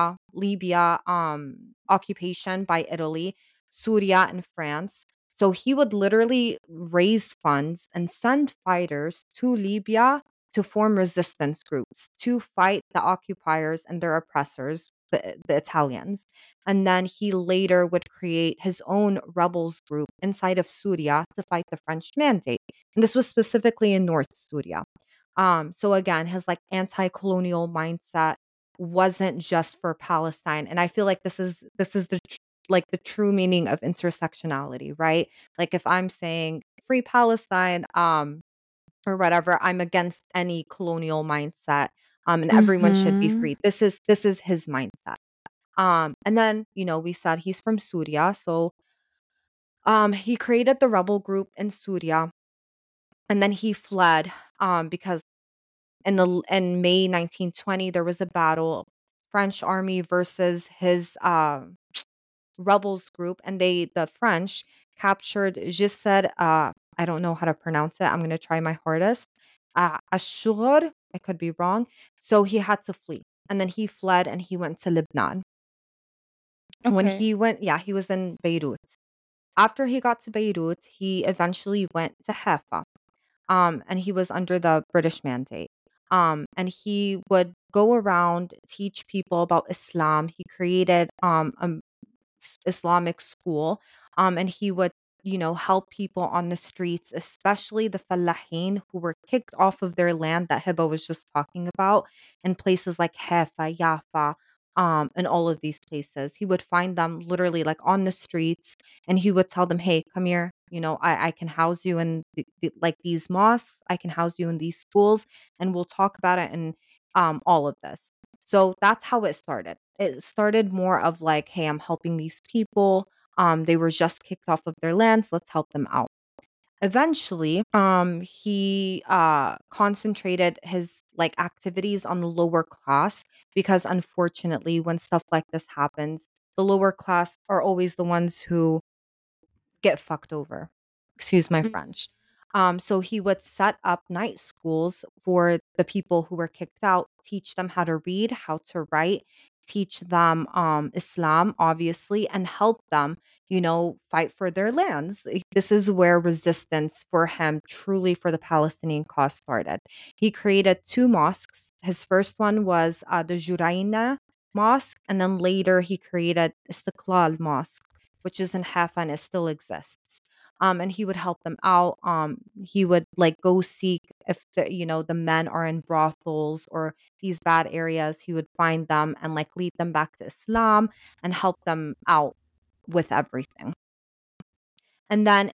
Libya occupation by Italy, Syria and France. So he would literally raise funds and send fighters to Libya to form resistance groups to fight the occupiers and their oppressors, the Italians. And then he later would create his own rebels group inside of Syria to fight the French mandate. And this was specifically in North Syria. So again, his like anti-colonial mindset wasn't just for Palestine. And I feel like this is like the true meaning of intersectionality, right? Like if I'm saying free Palestine, or whatever, I'm against any colonial mindset. And everyone should be Mhm. free. This is his mindset. And then, we said he's from Syria. So he created the rebel group in Syria and then he fled because in May 1920 there was a battle, French army versus his rebels group, and the French captured Jisr, I don't know how to pronounce it. I'm going to try my hardest. Ashur, I could be wrong. So he had to flee. And then he fled and he went to Lebanon. When Okay. he went, yeah, he was in Beirut. After he got to Beirut, he eventually went to Haifa. And he was under the British mandate. And he would go around, teach people about Islam. He created a Islamic school. And he would, help people on the streets, especially the Fallahin who were kicked off of their land that Hiba was just talking about in places like Haifa, Jaffa, and all of these places. He would find them literally like on the streets and he would tell them, hey, come here. I can house you in like these mosques. I can house you in these schools and we'll talk about it and all of this. So that's how it started. It started more of like, hey, I'm helping these people. They were just kicked off of their lands. Let's help them out. Eventually, he concentrated his like activities on the lower class because unfortunately, when stuff like this happens, the lower class are always the ones who get fucked over. Excuse my Mm. French. So he would set up night schools for the people who were kicked out, teach them how to read, how to write. teach them Islam, obviously, and help them, fight for their lands. This is where resistance for him, truly for the Palestinian cause, started. He created two mosques. His first one was the Juraina Mosque, and then later he created Istiklal Mosque, which is in Haifa and it still exists. And he would help them out. He would like go seek if the men are in brothels or these bad areas. He would find them and like lead them back to Islam and help them out with everything. And then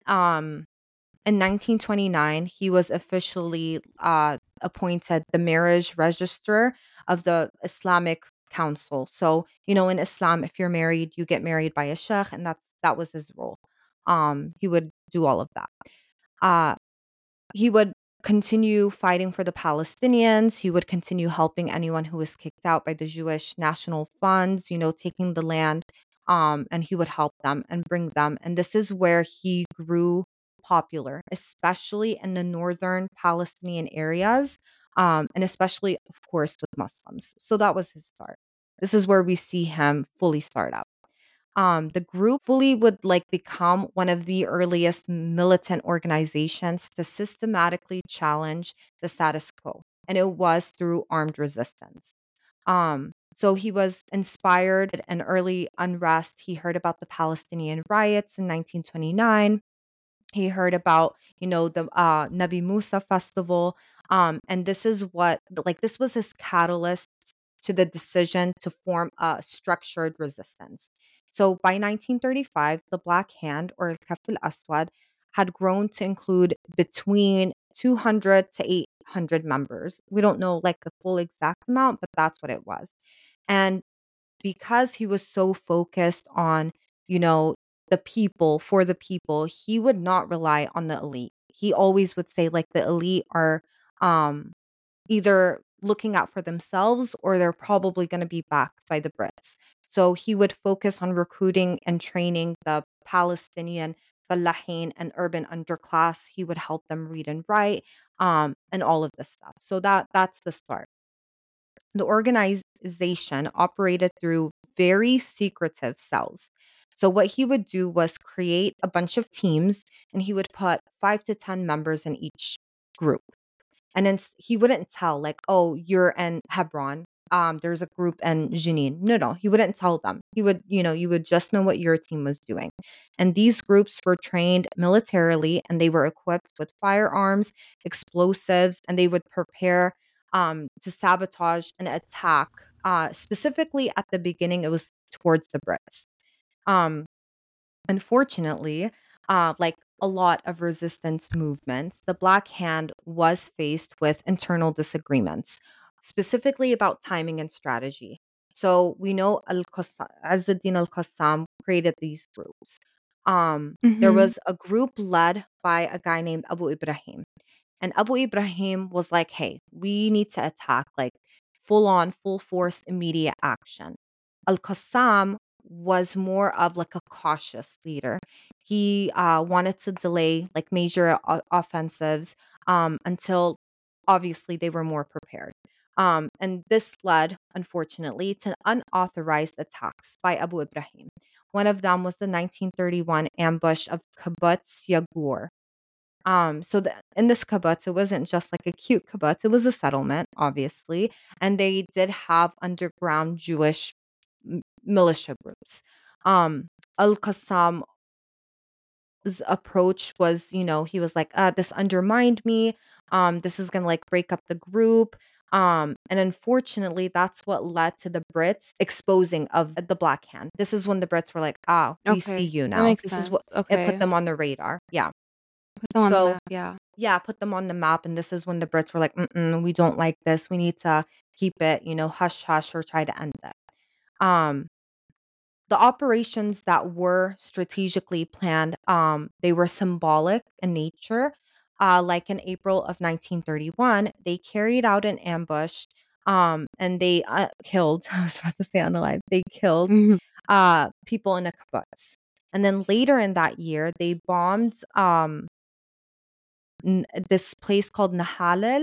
in 1929, he was officially appointed the marriage registrar of the Islamic Council. So, in Islam, if you're married, you get married by a sheikh, and that was his role. He would do all of that. Uh, he would continue fighting for the Palestinians. He would continue helping anyone who was kicked out by the Jewish National Funds, taking the land. And he would help them and bring them. And this is where he grew popular, especially in the northern Palestinian areas, and especially, of course, with Muslims. So that was his start. This is where we see him fully start up. The group fully would like become one of the earliest militant organizations to systematically challenge the status quo, and it was through armed resistance. So he was inspired in early unrest. He heard about the Palestinian riots in 1929. He heard about, the Nabi Musa festival. And this is this was his catalyst to the decision to form a structured resistance. So by 1935, the Black Hand, or Kaf al Aswad, had grown to include between 200 to 800 members. We don't know like the full exact amount, but that's what it was. And because he was so focused on, you know, the people for the people, he would not rely on the elite. He always would say like the elite are um either looking out for themselves or they're probably going to be backed by the Brits. So he would focus on recruiting and training the Palestinian Fallahin and urban underclass. He would help them read and write, and all of this stuff. So that's the start. The organization operated through very secretive cells. So, what he would do was create a bunch of teams and he would put 5 to 10 members in each group. And then he wouldn't tell, like, oh, you're in Hebron. There's a group in Jenin. No, he wouldn't tell them. He would, you would just know what your team was doing. And these groups were trained militarily and they were equipped with firearms, explosives, and they would prepare to sabotage and attack. Specifically at the beginning, it was towards the Brits. Um, Unfortunately, like a lot of resistance movements, the Black Hand was faced with internal disagreements, specifically about timing and strategy. So we know Azzuddin al Qassam created these groups. There Mhm. was a group led by a guy named Abu Ibrahim. And Abu Ibrahim was like, hey, we need to attack, like full on, full force, immediate action. Al Qassam was more of like a cautious leader. He wanted to delay like major offensives until obviously they were more prepared. And this led, unfortunately, to unauthorized attacks by Abu Ibrahim. One of them was the 1931 ambush of Kibbutz Yagur. In this kibbutz, it wasn't just like a cute kibbutz; it was a settlement, obviously, and they did have underground Jewish militia groups. Al Qassam's approach was, he was like, "This undermined me. This is gonna like break up the group." And unfortunately, that's what led to the Brits exposing of the Black Hand. This is when the Brits were like, "Ah, we see Okay, you that now." makes This is what sense. it put Okay. them on the radar. Yeah. Put them on the So map, yeah. yeah, put them on the map, and this is when the Brits were like, "Mm-mm, we don't like this. We need to keep it, hush hush or try to end it." Um, the operations that were strategically planned, they were symbolic in nature. Like in April of 1931, they carried out an ambush, and they killed. I was about to say unalive. They killed Mhm. people in a kibbutz, and then later in that year, they bombed this place called Nahalel.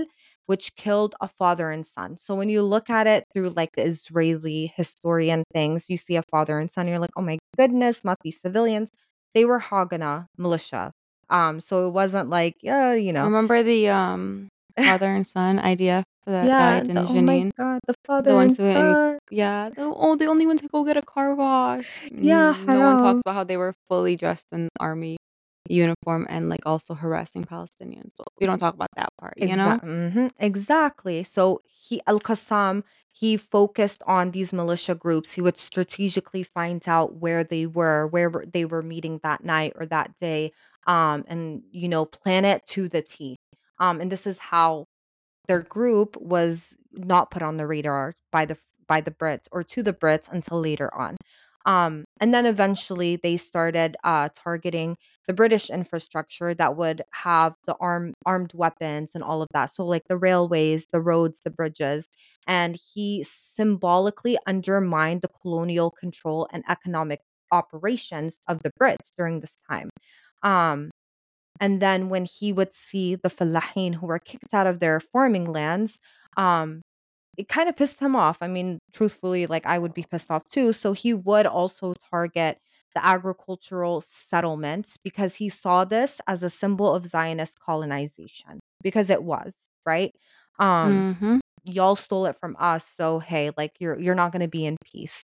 which killed a father and son. So when you look at it through like the Israeli historian things, you see a father and son, you're like, oh my goodness, not these civilians. They were Haganah militia. So it wasn't like, Remember the father and son IDF that yeah, died in oh my Jenin? god, the The father ones and who didn't, son. yeah, the only one to go get a car wash. Yeah, No one talks haram. about how they were fully dressed in army uniform and like also harassing Palestinians. So we don't talk about that part, you know? Exactly. So he Al Qassam, he focused on these militia groups. He would strategically find out where they were, they were meeting that night or that day, and plan it to the T. And this is how their group was not put on the radar by the Brits or to the Brits until later on. And then eventually they started targeting the British infrastructure that would have the armed weapons and all of that. So like the railways, the roads, the bridges, and he symbolically undermined the colonial control and economic operations of the Brits during this time. Um, and then when he would see the Falahin who were kicked out of their farming lands, um, it kind of pissed him off. I mean, truthfully, like I would be pissed off too. So he would also target the agricultural settlements because he saw this as a symbol of Zionist colonization because it was, right? Um, Mhm. y'all stole it from us, so hey, like you're not going to be in peace.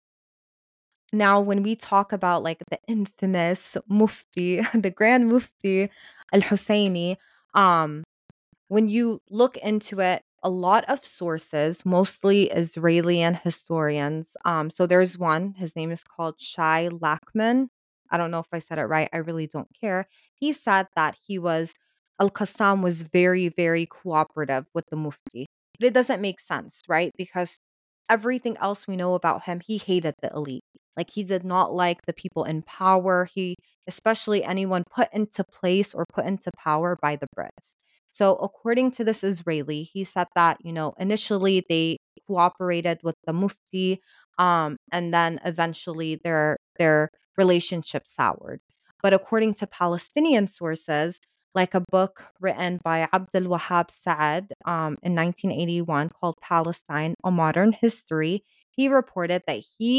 Now, when we talk about like the infamous Mufti, the Grand Mufti Al Husseini, um, when you look into it, a lot of sources, mostly Israeli and historians. So there's one, his name is called Shai Lachman. I don't know if I said it right. I really don't care. He said that Al Qassam was very, very cooperative with the Mufti. But it doesn't make sense, right? Because everything else we know about him, he hated the elite. Like he did not like the people in power. Especially anyone put into place or put into power by the Brits. So, according to this Israeli, he said that, initially they cooperated with the Mufti, and then eventually their relationship soured. But according to Palestinian sources, like a book written by Abdul Wahab Saad in 1981 called Palestine, A Modern History, he reported that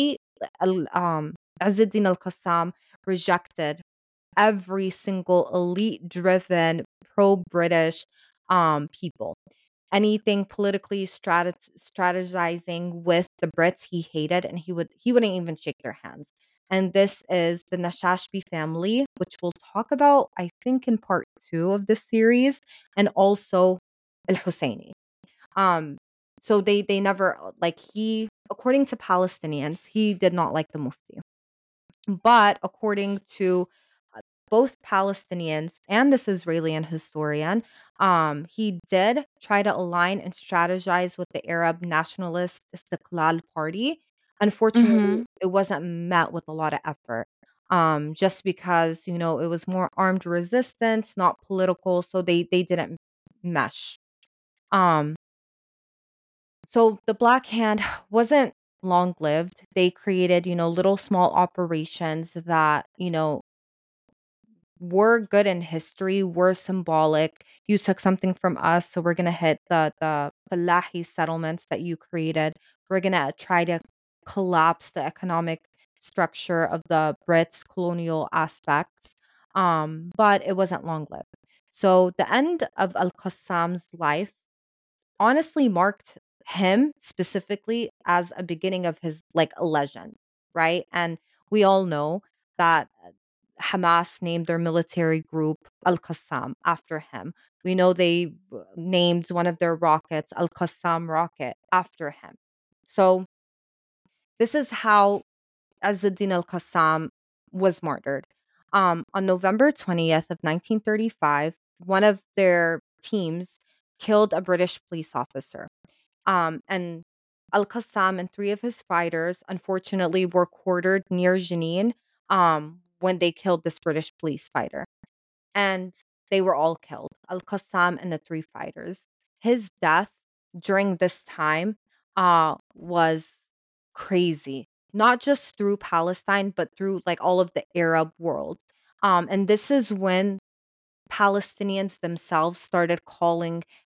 Azzeddin al Qassam, rejected every single elite driven pro British people. Anything politically strategizing with the Brits he hated, and he wouldn't even shake their hands. And this is the Nashashbi family, which we'll talk about, I think, in part two of this series, and also Al Husseini. Um, so they never like he according to Palestinians, he did not like the Mufti. But according to both Palestinians and this Israeli historian, he did try to align and strategize with the Arab nationalist Istiqlal Party. Unfortunately, Mhm. it wasn't met with a lot of effort. Just because it was more armed resistance, not political, so they didn't mesh. Um, so the Black Hand wasn't long lived. They created little small operations that were good in history, were symbolic. You took something from us, so we're gonna hit the Falahi settlements that you created. We're gonna try to collapse the economic structure of the Brits' colonial aspects. But it wasn't long lived. So the end of Al Qassam's life honestly marked him specifically as a beginning of his like a legend, right? And we all know that Hamas named their military group Al Qassam after him. We know they named one of their rockets Al Qassam rocket after him. So this is how Azzuddin al Qassam was martyred. On November 20th of 1935, one of their teams killed a British police officer. And Al Qassam and three of his fighters, unfortunately, were quartered near Jenin when they killed this British police fighter. And they were all killed, Al Qassam and the three fighters. His death during this time was crazy, not just through Palestine, but through like all of the Arab world. And this is when Palestinians themselves started calling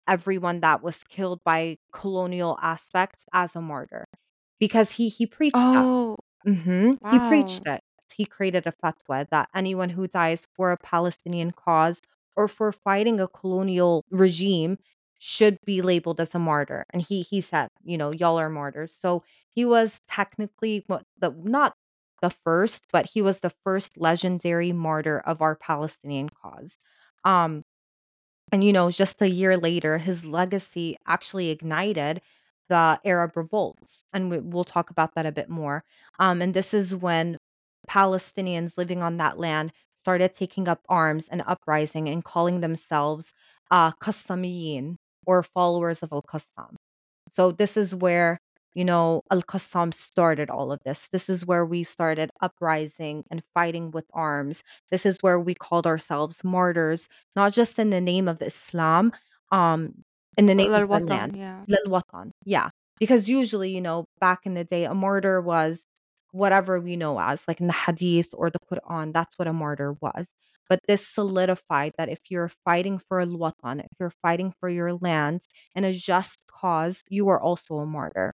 everyone that was killed by colonial aspects as a martyr because he preached that. Oh, He wow. preached it. He created a fatwa that anyone who dies for a Palestinian cause or for fighting a colonial regime should be labeled as a martyr. And he said, y'all are martyrs. So he was technically not the first, but he was the first legendary martyr of our Palestinian cause. Um, and, just a year later, his legacy actually ignited the Arab revolts. And we'll talk about that a bit more. And this is when Palestinians living on that land started taking up arms and uprising and calling themselves Qassamiyin, or followers of Al Qassam. So this is where, Al Qassam started all of this. This is where we started uprising and fighting with arms. This is where we called ourselves martyrs, not just in the name of Islam, um, in the name of the Lal-Watan, land. yeah. Lil Watan. Yeah. Because usually, back in the day, a martyr was whatever we know as, like in the Hadith or the Quran, that's what a martyr was. But this solidified that if you're fighting for Al Watan, if you're fighting for your land, in a just cause, you are also a martyr.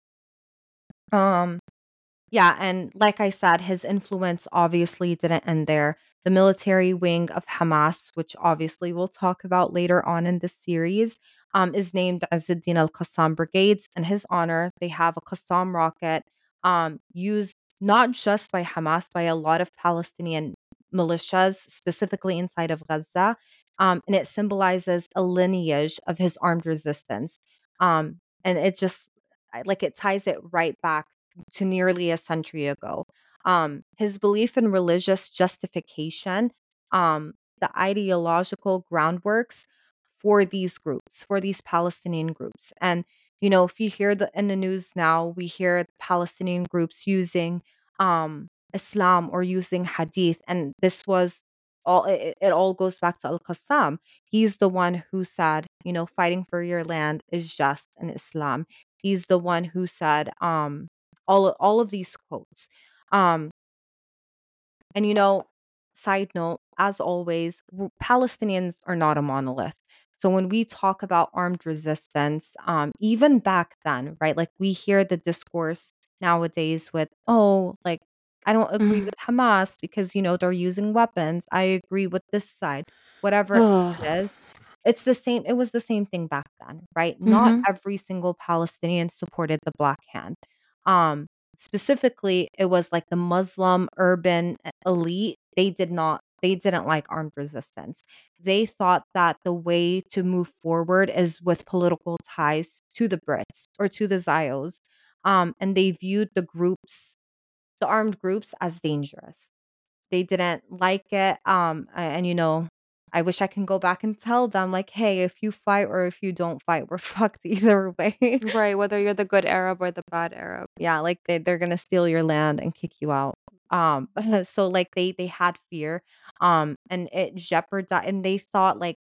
Um, yeah, and like I said, his influence obviously didn't end there. The military wing of Hamas, which obviously we'll talk about later on in this series, is named Azzuddin al Qassam Brigades. In his honor, they have a Qassam rocket used not just by Hamas, by a lot of Palestinian militias, specifically inside of Gaza. And it symbolizes a lineage of his armed resistance. And it just, like, it ties it right back to nearly a century ago. His belief in religious justification, the ideological groundworks for these groups, for these Palestinian groups. And, if you hear in the news now, we hear Palestinian groups using Islam or using Hadith. And this was it all goes back to Al Qassam. He's the one who said, fighting for your land is just in Islam. He's the one who said, all of these quotes. Um, and side note, as always, Palestinians are not a monolith. So when we talk about armed resistance, even back then, right? Like we hear the discourse nowadays with, oh, like I don't agree Mhm. with Hamas because they're using weapons. I agree with this side. Whatever Ugh. it is, it's the same. It was the same thing back then, right? Not Mhm. every single Palestinian supported the Black Hand. Um, Specifically, it was like the Muslim urban elite. They didn't like armed resistance. They thought that the way to move forward is with political ties to the Brits or to the Zios. And they viewed the armed groups as dangerous. They didn't like it. And I wish I can go back and tell them like, hey, if you fight or if you don't fight, we're fucked either way. Right, whether you're the good Arab or the bad Arab. Yeah, like they're gonna steal your land and kick you out. So like they had fear, and it jeopardized, and they thought like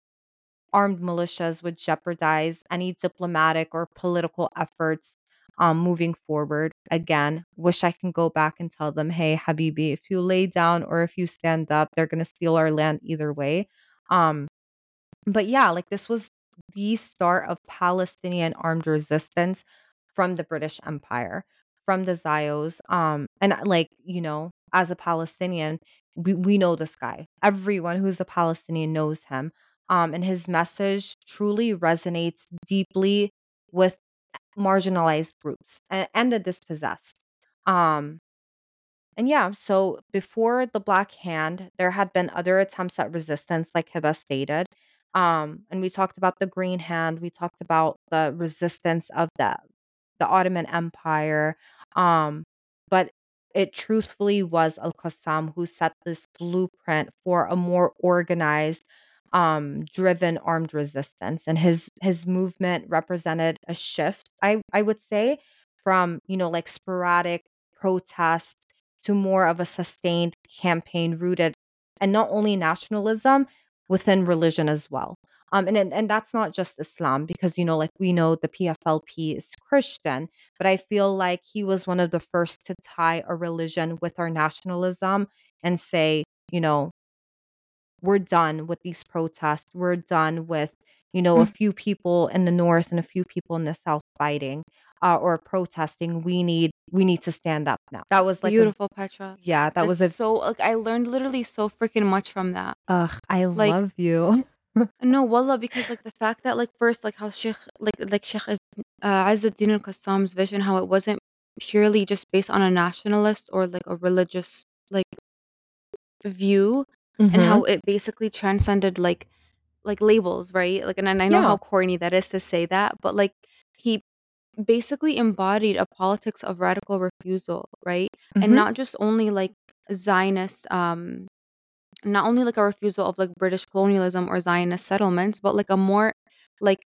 armed militias would jeopardize any diplomatic or political efforts, moving forward. Again, wish I can go back and tell them, hey, Habibi, if you lay down or if you stand up, they're gonna steal our land either way. Um, but yeah, like this was the start of Palestinian armed resistance from the British Empire, from the Zios. And like, as a Palestinian, we know this guy. Everyone who's a Palestinian knows him. And his message truly resonates deeply with marginalized groups and the dispossessed. Um, and yeah, so before the Black Hand, there had been other attempts at resistance, like Hiba stated. And we talked about the Green Hand. We talked about the resistance of the Ottoman Empire. Um, but it truthfully was Al Qassam who set this blueprint for a more organized, driven armed resistance. And his movement represented a shift, I would say, from like sporadic protest to more of a sustained campaign rooted and not only nationalism within religion as well. And that's not just Islam because like we know the PFLP is Christian, but I feel like he was one of the first to tie a religion with our nationalism and say, you know, we're done with these protests. We're done with a Mm, few people in the north and a few people in the south fighting or protesting. We need to stand up now. That was like a beautiful, Petra. yeah, that That's was a so like I learned literally so freaking much from that. ugh, I Like love you. no, wallah, because like the fact that like first like how Sheikh like Sheikh Izzuddin al-Qassam's vision, how it wasn't purely just based on a nationalist or like a religious like view, and Mhm. how it basically transcended like labels, right? Like, and I know Yeah. how corny that is to say that, but like he basically embodied a politics of radical refusal, right? And Mhm. not just only like Zionist, not only like a refusal of like British colonialism or Zionist settlements, but like a more like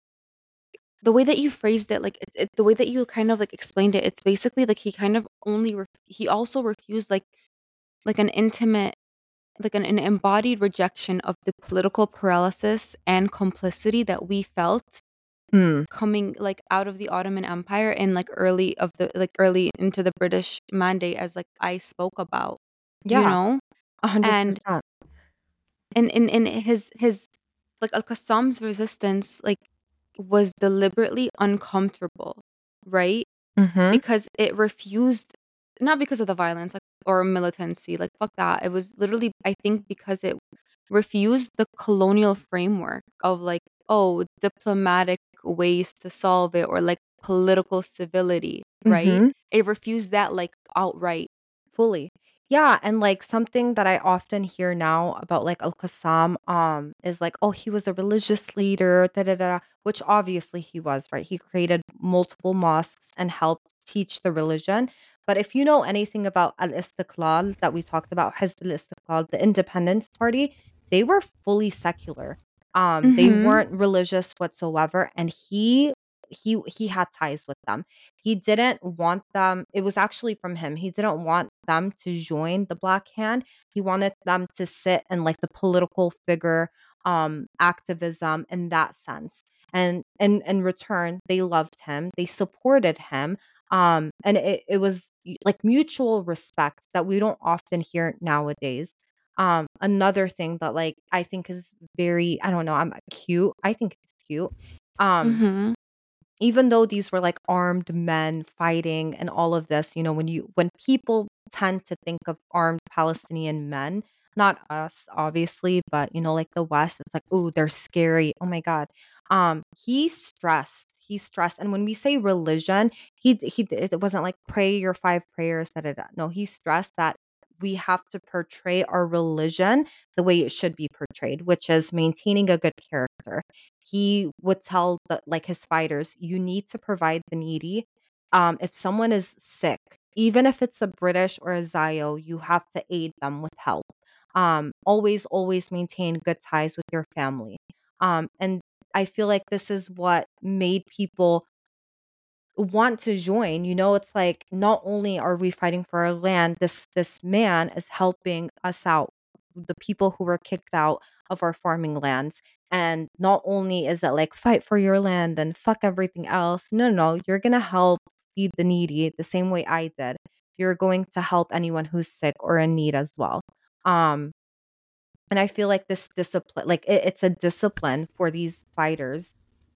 the way that you phrased it, like the way that you kind of like explained it, it's basically like he kind of he also refused like an intimate like an embodied rejection of the political paralysis and complicity that we felt Mm. coming like out of the Ottoman Empire and like early into the British mandate, as like I spoke about, you Yeah. know? And 100%. in his like Al-Qassam's resistance like was deliberately uncomfortable, right? Mhm. Because it refused, not because of the violence like or militancy, like fuck that. It was literally I think because it refused the colonial framework of like, oh, diplomatic ways to solve it or like political civility, right? Mhm. It refused that like outright. Fully. Yeah, and, like, something that I often hear now about, like, Al-Qassam, is like, "Oh, he was a religious leader, da da da," which obviously he was, right? He created multiple mosques and helped teach the religion. But if you know anything about Al-Istiqlal that we talked about, Hizb al-Istiqlal, the Independence Party, they were fully secular. They Mhm. weren't religious whatsoever, and he had ties with them. He didn't want them, it was actually from him. He didn't want them to join the Black Hand. He wanted them to sit in like the political figure activism in that sense. And in return, they loved him. They supported him. And it was like mutual respect that we don't often hear nowadays. Another thing that like I think is very, I don't know, I'm cute. I think it's cute. Um Mhm. even though these were like armed men fighting and all of this, when people tend to think of armed Palestinian men, not us obviously, but like the West, it's like, oh, they're scary, oh my god. He stressed, and when we say religion, it wasn't like pray your five prayers, da, da, da. No, he stressed that we have to portray our religion the way it should be portrayed, which is maintaining a good character. He would tell like his fighters, you need to provide the needy. If someone is sick, even if it's a British or a Zio, you have to aid them with help. Always maintain good ties with your family. And I feel like this is what made people want to join. It's like not only are we fighting for our land, this man is helping us out, the people who were kicked out of our farming lands. And not only is it like fight for your land and fuck everything else. No, no, you're gonna help feed the needy the same way I did. You're going to help anyone who's sick or in need as well. Um, and I feel like this discipline, like it's a discipline for these fighters.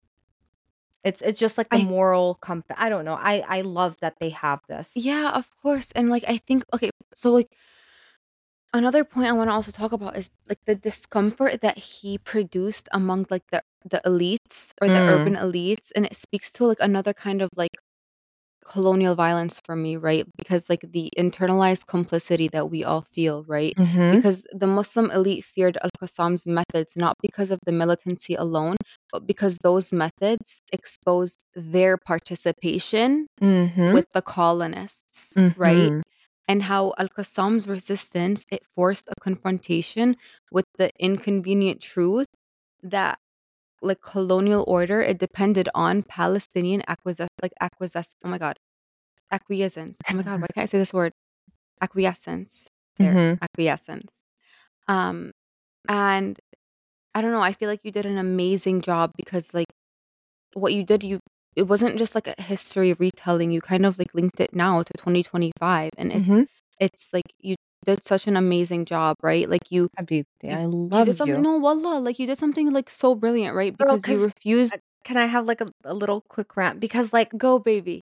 It's just like the I moral compass. I don't know. I love that they have this. Yeah, of course. And like I think okay, so like another point I want to also talk about is like the discomfort that he produced among like the elites or the Mm. urban elites, and it speaks to like another kind of like colonial violence for me, right? Because like the internalized complicity that we all feel, right? Mhm. Because the Muslim elite feared Al-Qassam's methods not because of the militancy alone, but because those methods exposed their participation Mhm. with the colonists, right? Mhm. And how Al-Qassam's resistance, it forced a confrontation with the inconvenient truth that like colonial order, it depended on Palestinian oh my god, acquiescence. Oh my god, why can't I say this word? Acquiescence. There, Mhm. acquiescence. Um, and I don't know, I feel like you did an amazing job because like what you did, it wasn't just like a history retelling. You kind of like linked it now to 2025, and Mhm. it's like you did such an amazing job, right? Like Habibti, you I you did love something, you. no, wallah, like you did something like so brilliant, right? Girl, Because you 'cause refused. can I have, like, a little quick rant? Because, like, Go, baby.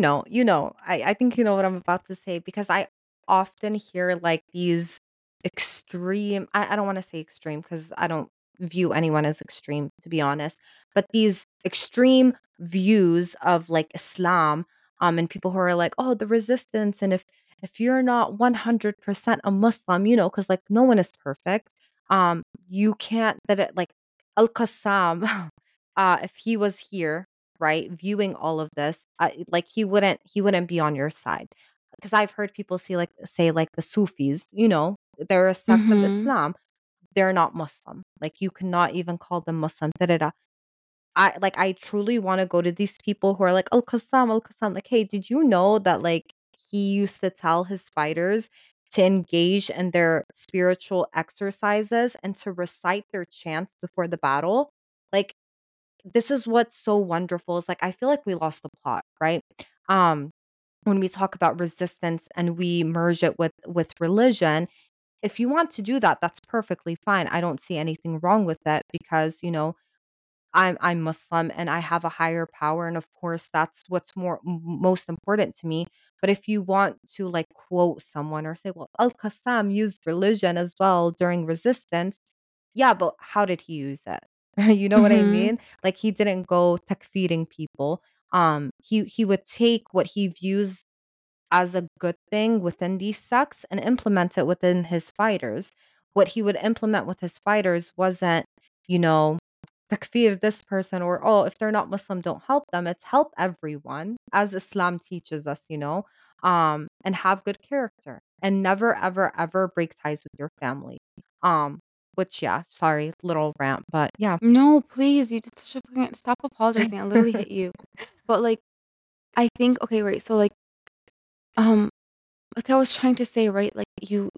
I think you know what I'm about to say because I often hear, like, these extreme I don't wanna say extreme because I don't view anyone as extreme, to be honest, but these extreme views of, like, Islam, and people who are like, "Oh, the resistance, and if you're not 100% a Muslim," because like, no one is perfect, you can't that it like, Al-Qassam, if he was here, right, viewing all of this, like he wouldn't be on your side. Because I've heard people say like the Sufis, they're a sect of Mhm. Islam. They're not Muslim. Like you cannot even call them Muslim. Da, da, da. I truly want to go to these people who are like Al Qassam, Al Qassam. Like, hey, did you know that like he used to tell his fighters to engage in their spiritual exercises and to recite their chants before the battle? Like this is what's so wonderful is like I feel like we lost the plot, right? Um when we talk about resistance and we merge it with religion, if you want to do that, that's perfectly fine. I don't see anything wrong with that because, I'm Muslim and I have a higher power and of course that's what's most important to me. But if you want to like quote someone or say, well, Al-Qassam used religion as well during resistance, yeah, but how did he use it? You know what I Mhm. mean? Like he didn't go takfiring people. He would take what he views as a good thing within these sects and implement it within his fighters. What he would implement with his fighters wasn't, you know, takfir this person or, oh, if they're not Muslim, don't help them. It's help everyone, as Islam teaches us, and have good character and never, ever, ever break ties with your family. Um, which, yeah, sorry, little rant, but yeah. No, please, you did such a fucking stop apologizing. I literally hit you. But like I think okay, right. So um like I was trying to say, right? Like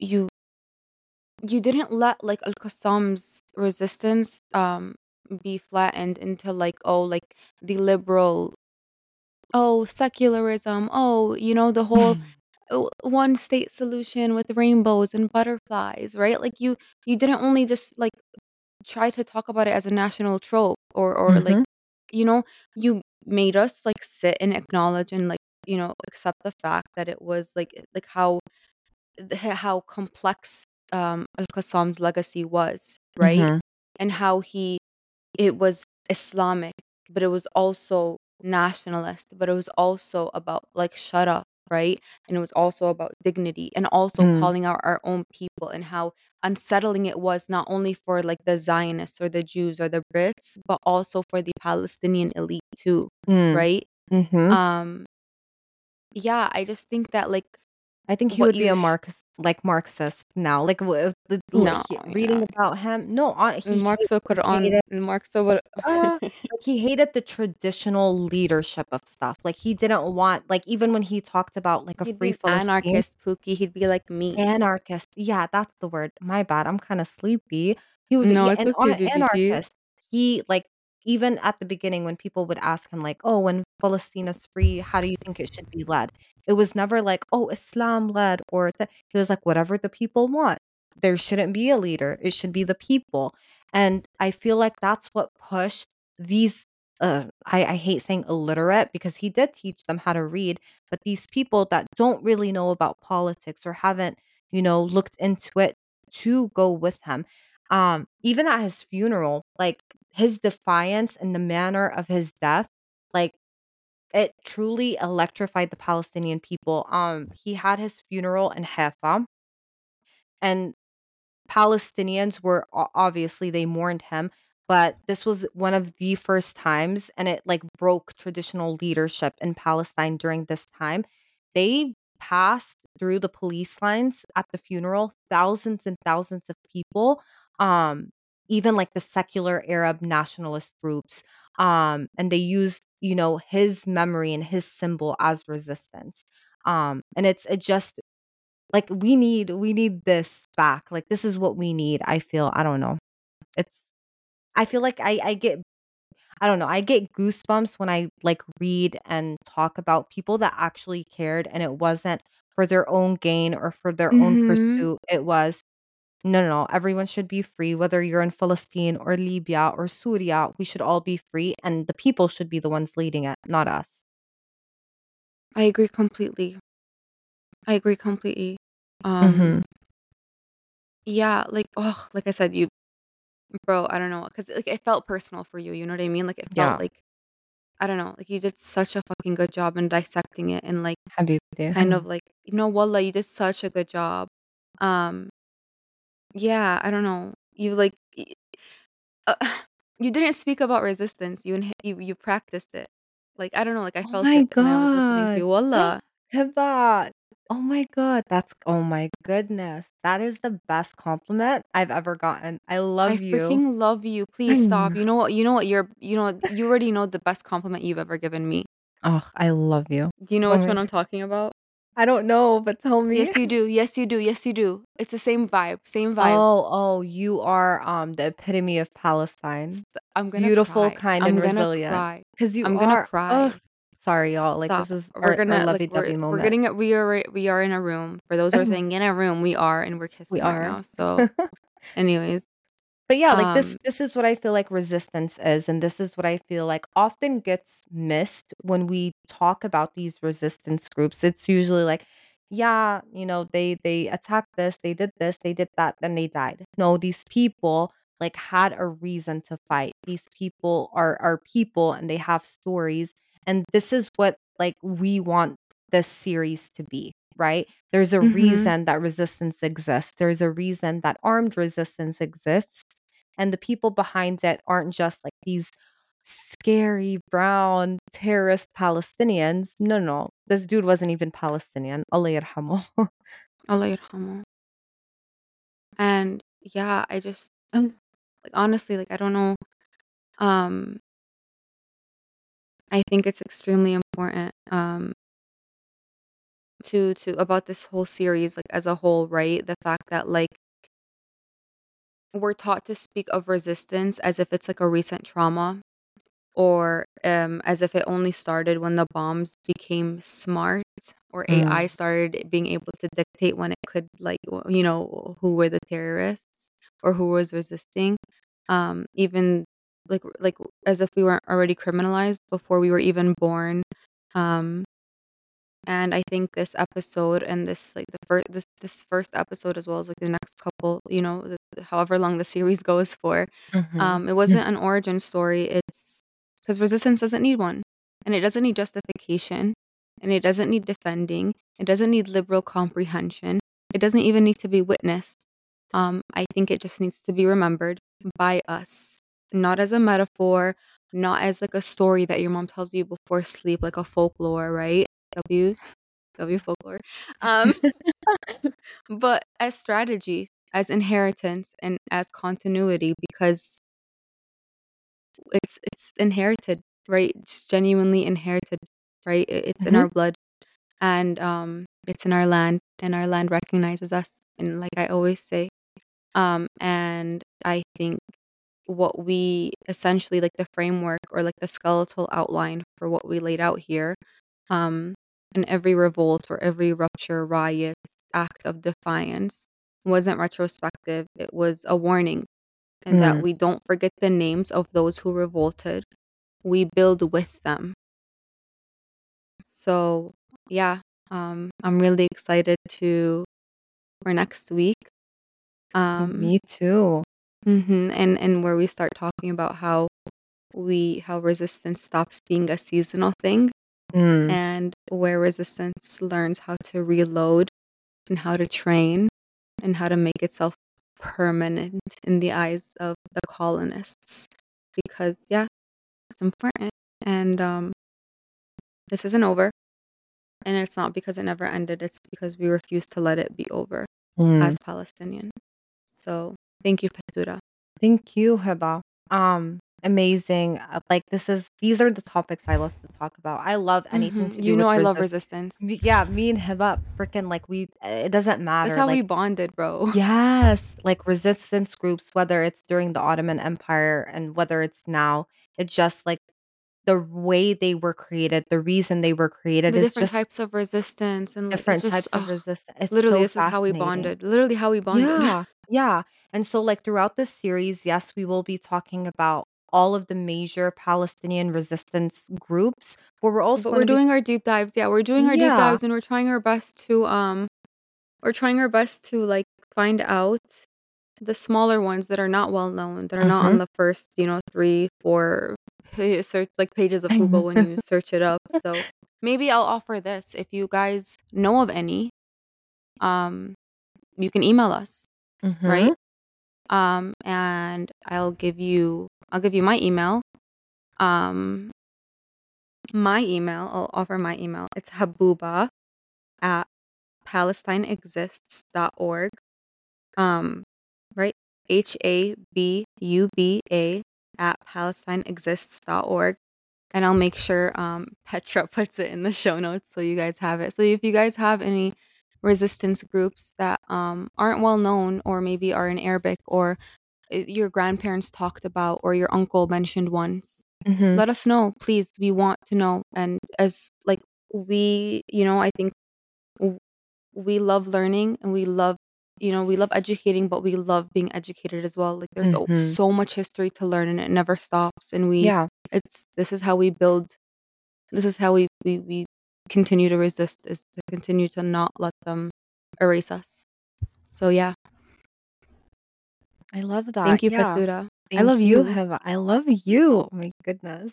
you didn't let like Al-Qassam's resistance be flattened into like, oh, like the liberal, oh, secularism, oh, the whole one state solution with rainbows and butterflies, right? Like you didn't only just like try to talk about it as a national trope or like, Mhm, you know, you made us like sit and acknowledge and like, accept the fact that it was like how complex Al-Qassam's legacy was, right? mhm, And how it was Islamic, but it was also nationalist, but it was also about like shut up, right? And it was also about dignity and also mm, calling out our own people and how unsettling it was not only for like the Zionists or the Jews or the Brits, but also for the Palestinian elite too, mm, right? mhm. Um yeah, I just think that like I think he what would be you a Marxist now, like, no, reading yeah. about him no, Marxo he Quran, hated Marxo what like, he hated the traditional leadership of stuff, like, he didn't want like, even when he talked about, like, a he'd be free an Palestine. anarchist, Pookie. He'd be like me. Anarchist, yeah, that's the word, my bad, I'm kinda sleepy. He would be No, yeah, it's an okay, BBG. anarchist. He, like even at the beginning when people would ask him, like, "Oh, when Palestine is free, how do you think it should be led?" It was never like, "Oh, Islam led," or the he was like, "Whatever the people want. There shouldn't be a leader, it should be the people." And I feel like that's what pushed these, I hate saying illiterate because he did teach them how to read, but these people that don't really know about politics or haven't, looked into it to go with him. Even at his funeral, like his defiance and the manner of his death, like it truly electrified the Palestinian people. He had his funeral in Haifa, and Palestinians were obviously they mourned him, but this was one of the first times, and it like broke traditional leadership in Palestine during this time. They passed through the police lines at the funeral, thousands and thousands of people, um, even like the secular Arab nationalist groups, and they used his memory and his symbol as resistance. And it just like, we need this back, like, this is what we need, I feel, I don't know. It's I feel like I get I don't know, I get goosebumps when I, like, read and talk about people that actually cared, and it wasn't for their own gain or for their own Mhm. pursuit. It was no, no, no. Everyone should be free, whether you're in Palestine or Libya or Syria. We should all be free, and the people should be the ones leading it, not us. I agree completely. I agree completely. Um, Hmm. yeah, like, oh, like I said, you bro, I don't know, cause like, it felt personal for you, you know what I mean? Like, it felt Yeah, like I don't know, like, you did such a fucking good job in dissecting it and, like, Habibti. kind of like, wallah, you did such a good job. Um, yeah, I don't know. You, like, uh, you didn't speak about resistance, you practiced it. Like, I don't know, like, I Oh felt my it when I was listening to god. you, wallah. Hiba. Oh my god, that's oh my goodness. That is the best compliment I've ever gotten. I I love you. freaking love you, please stop. Mm. You know what, you already know the best compliment you've ever given me. Oh, I love you. Do you know Oh which my one god. I'm talking about? I don't know, but tell me. Yes, you do. Yes, you do. Yes, you do. It's the same vibe. Same vibe. Oh, you are the epitome of Palestine. I'm gonna Beautiful, cry. kind, and I'm gonna resilient. cry. Because you I'm gonna are. Ugh. cry. Sorry, y'all. Like Stop. this is We're our gonna like lovey-dovey we're moment. getting it. We are in a room. For those who are saying in a room, we are, and we're We kissing right are. now. So, anyways, But yeah, like um, this is what I feel like resistance is, and this is what I feel like often gets missed when we talk about these resistance groups. It's usually like, yeah, they attacked this, they did this, they did that, then they died. No, these people like had a reason to fight. These people are people and they have stories. And this is what like we want this series to be, right? There's a mhm, reason that resistance exists. There's a reason that armed resistance exists, and the people behind it aren't just like these scary brown terrorist Palestinians. No, no, no. This dude wasn't even Palestinian. Allah yarhamu. Allah yarhamu. And yeah, I just like honestly, like I don't know. Um, I think it's extremely important. To about this whole series, like as a whole, right? The fact that like we're taught to speak of resistance as if it's like a recent trauma or as if it only started when the bombs became smart or AI Mm, started being able to dictate when it could like who were the terrorists or who was resisting. Even like as if we weren't already criminalized before we were even born. Um, and I think this episode and this like the first this first episode as well as like the next couple, however long the series goes for, mhm, it wasn't an origin story. It's because resistance doesn't need one, and it doesn't need justification, and it doesn't need defending. It doesn't need liberal comprehension. It doesn't even need to be witnessed. I think it just needs to be remembered by us, not as a metaphor, not as like a story that your mom tells you before sleep, like a folklore, right? W folklore. Um, but as strategy, as inheritance, and as continuity, because it's inherited, right? It's genuinely inherited, right? It's in mhm, our blood, and it's in our land, and our land recognizes us. And like I always say, and I think what we essentially like the framework or like the skeletal outline for what we laid out here, um, in every revolt or every rupture, riot, act of defiance wasn't retrospective. It was a warning, and that mm. we don't forget the names of those who revolted. We build with them. So yeah, I'm really excited to for next week. Um, Me too. and where we start talking about how resistance stops being a seasonal thing Mm, and where resistance learns how to reload and how to train and how to make itself permanent in the eyes of the colonists. Because yeah, it's important. And this isn't over. And it's not because it never ended, it's because we refuse to let it be over mm. as Palestinians. So thank you, Petura. Thank you, Hiba. Amazing. Like these are the topics I love to talk about. I love anything to do You know with I love resist. resistance. Yeah, me and Hiba freaking like it doesn't That's matter. how we Like bonded, bro. yes, like resistance groups, whether it's during the Ottoman Empire and whether it's now, it just like the way they were created, the reason they were created The is different just types of resistance and like it's different just types of resistance. It's literally so this is how we fascinating. bonded. Literally how we bonded. Yeah, yeah. And so, like, throughout this series, yes, we will be talking about all of the major Palestinian resistance groups, but we're also But going we're to be doing our deep dives. Yeah, we're doing our deep yeah. dives and we're trying our best to like find out the smaller ones that are not well known, that are not on Mhm. the first, 3, 4 search like pages of Google when you search it up. So maybe I'll offer this. If you guys know of any, um, you can email us, right? Mhm. And I'll give you my email. Um, I'll offer my email. It's habuba at palestineexists.org. Um, right? HABUBA at palestineexists.org. And I'll make sure Petra puts it in the show notes so you guys have it. So if you guys have any resistance groups that aren't well known or maybe are in Arabic or your grandparents talked about or your uncle mentioned once, Mhm. let us know, please. We want to know. And as like I think w- we love learning and we love educating, but we love being educated as well. Like there's Mhm. so much history to learn and it never stops. And Yeah, this is how we build. This is how we continue to resist, is to continue to not let them erase us. So yeah, I love that. thank you, Yeah. Petura. I love Thank you, you. Hiva. I love you. Oh my goodness.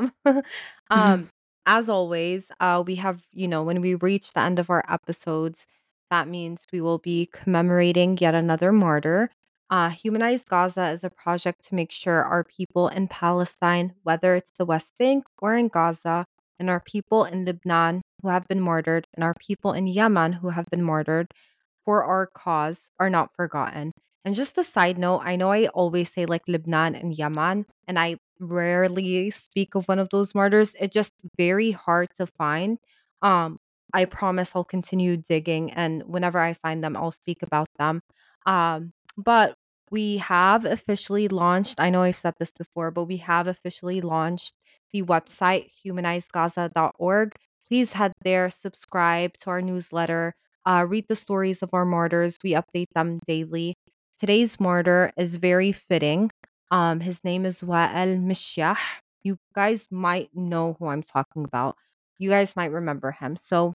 Um, as always, we have, when we reach the end of our episodes, that means we will be commemorating yet another martyr. Humanize Gaza is a project to make sure our people in Palestine, whether it's the West Bank or in Gaza, and our people in Lebanon who have been martyred, and our people in Yemen who have been martyred for our cause are not forgotten. And just a side note, I know I always say like Lebanon and Yemen, and I rarely speak of one of those martyrs. It's just very hard to find. Um, I promise I'll continue digging, and whenever I find them, I'll speak about them. But we have officially launched, I know I've said this before, but we have officially launched the website humanizegaza.org. Please head there, subscribe to our newsletter, read the stories of our martyrs. We update them daily. Today's martyr is very fitting. His name is Wa'el Mishyah. You guys might know who I'm talking about. You guys might remember him. So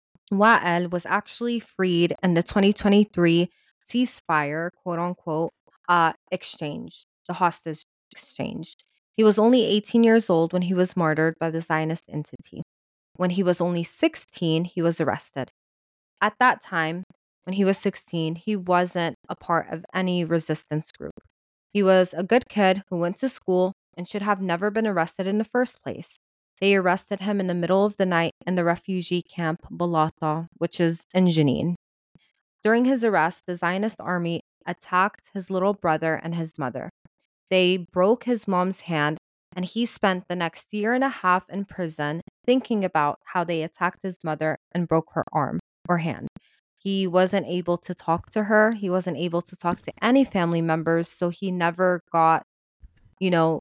Wa'el was actually freed in the 2023 ceasefire, quote unquote, exchange, the hostage exchange. He was only 18 years old when he was martyred by the Zionist entity. When he was only 16, he was arrested. At that time, when he was 16, he wasn't a part of any resistance group. He was a good kid who went to school and should have never been arrested in the first place. They arrested him in the middle of the night in the refugee camp Balata, which is in Jenin. During his arrest, the Zionist army attacked his little brother and his mother. They broke his mom's hand, and he spent the next year and a half in prison thinking about how they attacked his mother and broke her arm or hand. He wasn't able to talk to her. He wasn't able to talk to any family members. So he never got, you know,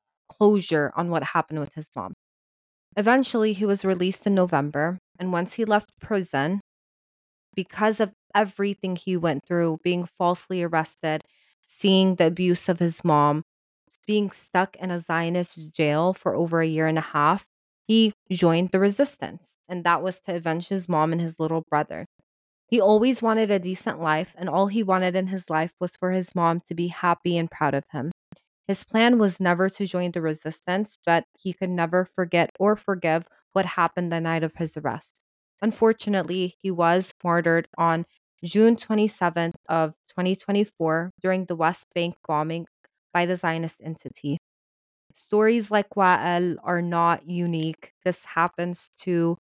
closure on what happened with his mom. Eventually, he was released in November. And once he left prison, because of everything he went through, being falsely arrested, seeing the abuse of his mom, being stuck in a Zionist jail for over a year and a half, he joined the resistance. And that was to avenge his mom and his little brother. He always wanted a decent life, and all he wanted in his life was for his mom to be happy and proud of him. His plan was never to join the resistance, but he could never forget or forgive what happened the night of his arrest. Unfortunately, he was martyred on June 27th of 2024 during the West Bank bombing by the Zionist entity. Stories like Wa'el are not unique. This happens to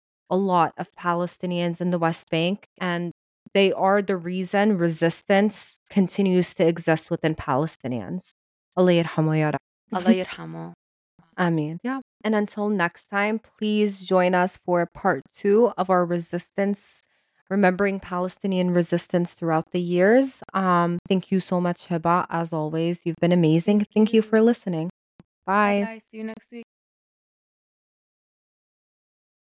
a lot of Palestinians in the West Bank, and they are the reason resistance continues to exist within Palestinians. Allah yarhamu ya Allah Rab. yarhamu. I mean, yeah. And until next time, please join us for part 2 of our resistance, remembering Palestinian resistance throughout the years. Thank you so much, Hiba. As always, you've been Thank amazing. Thank you for you. listening. Bye Bye. guys. See you next week.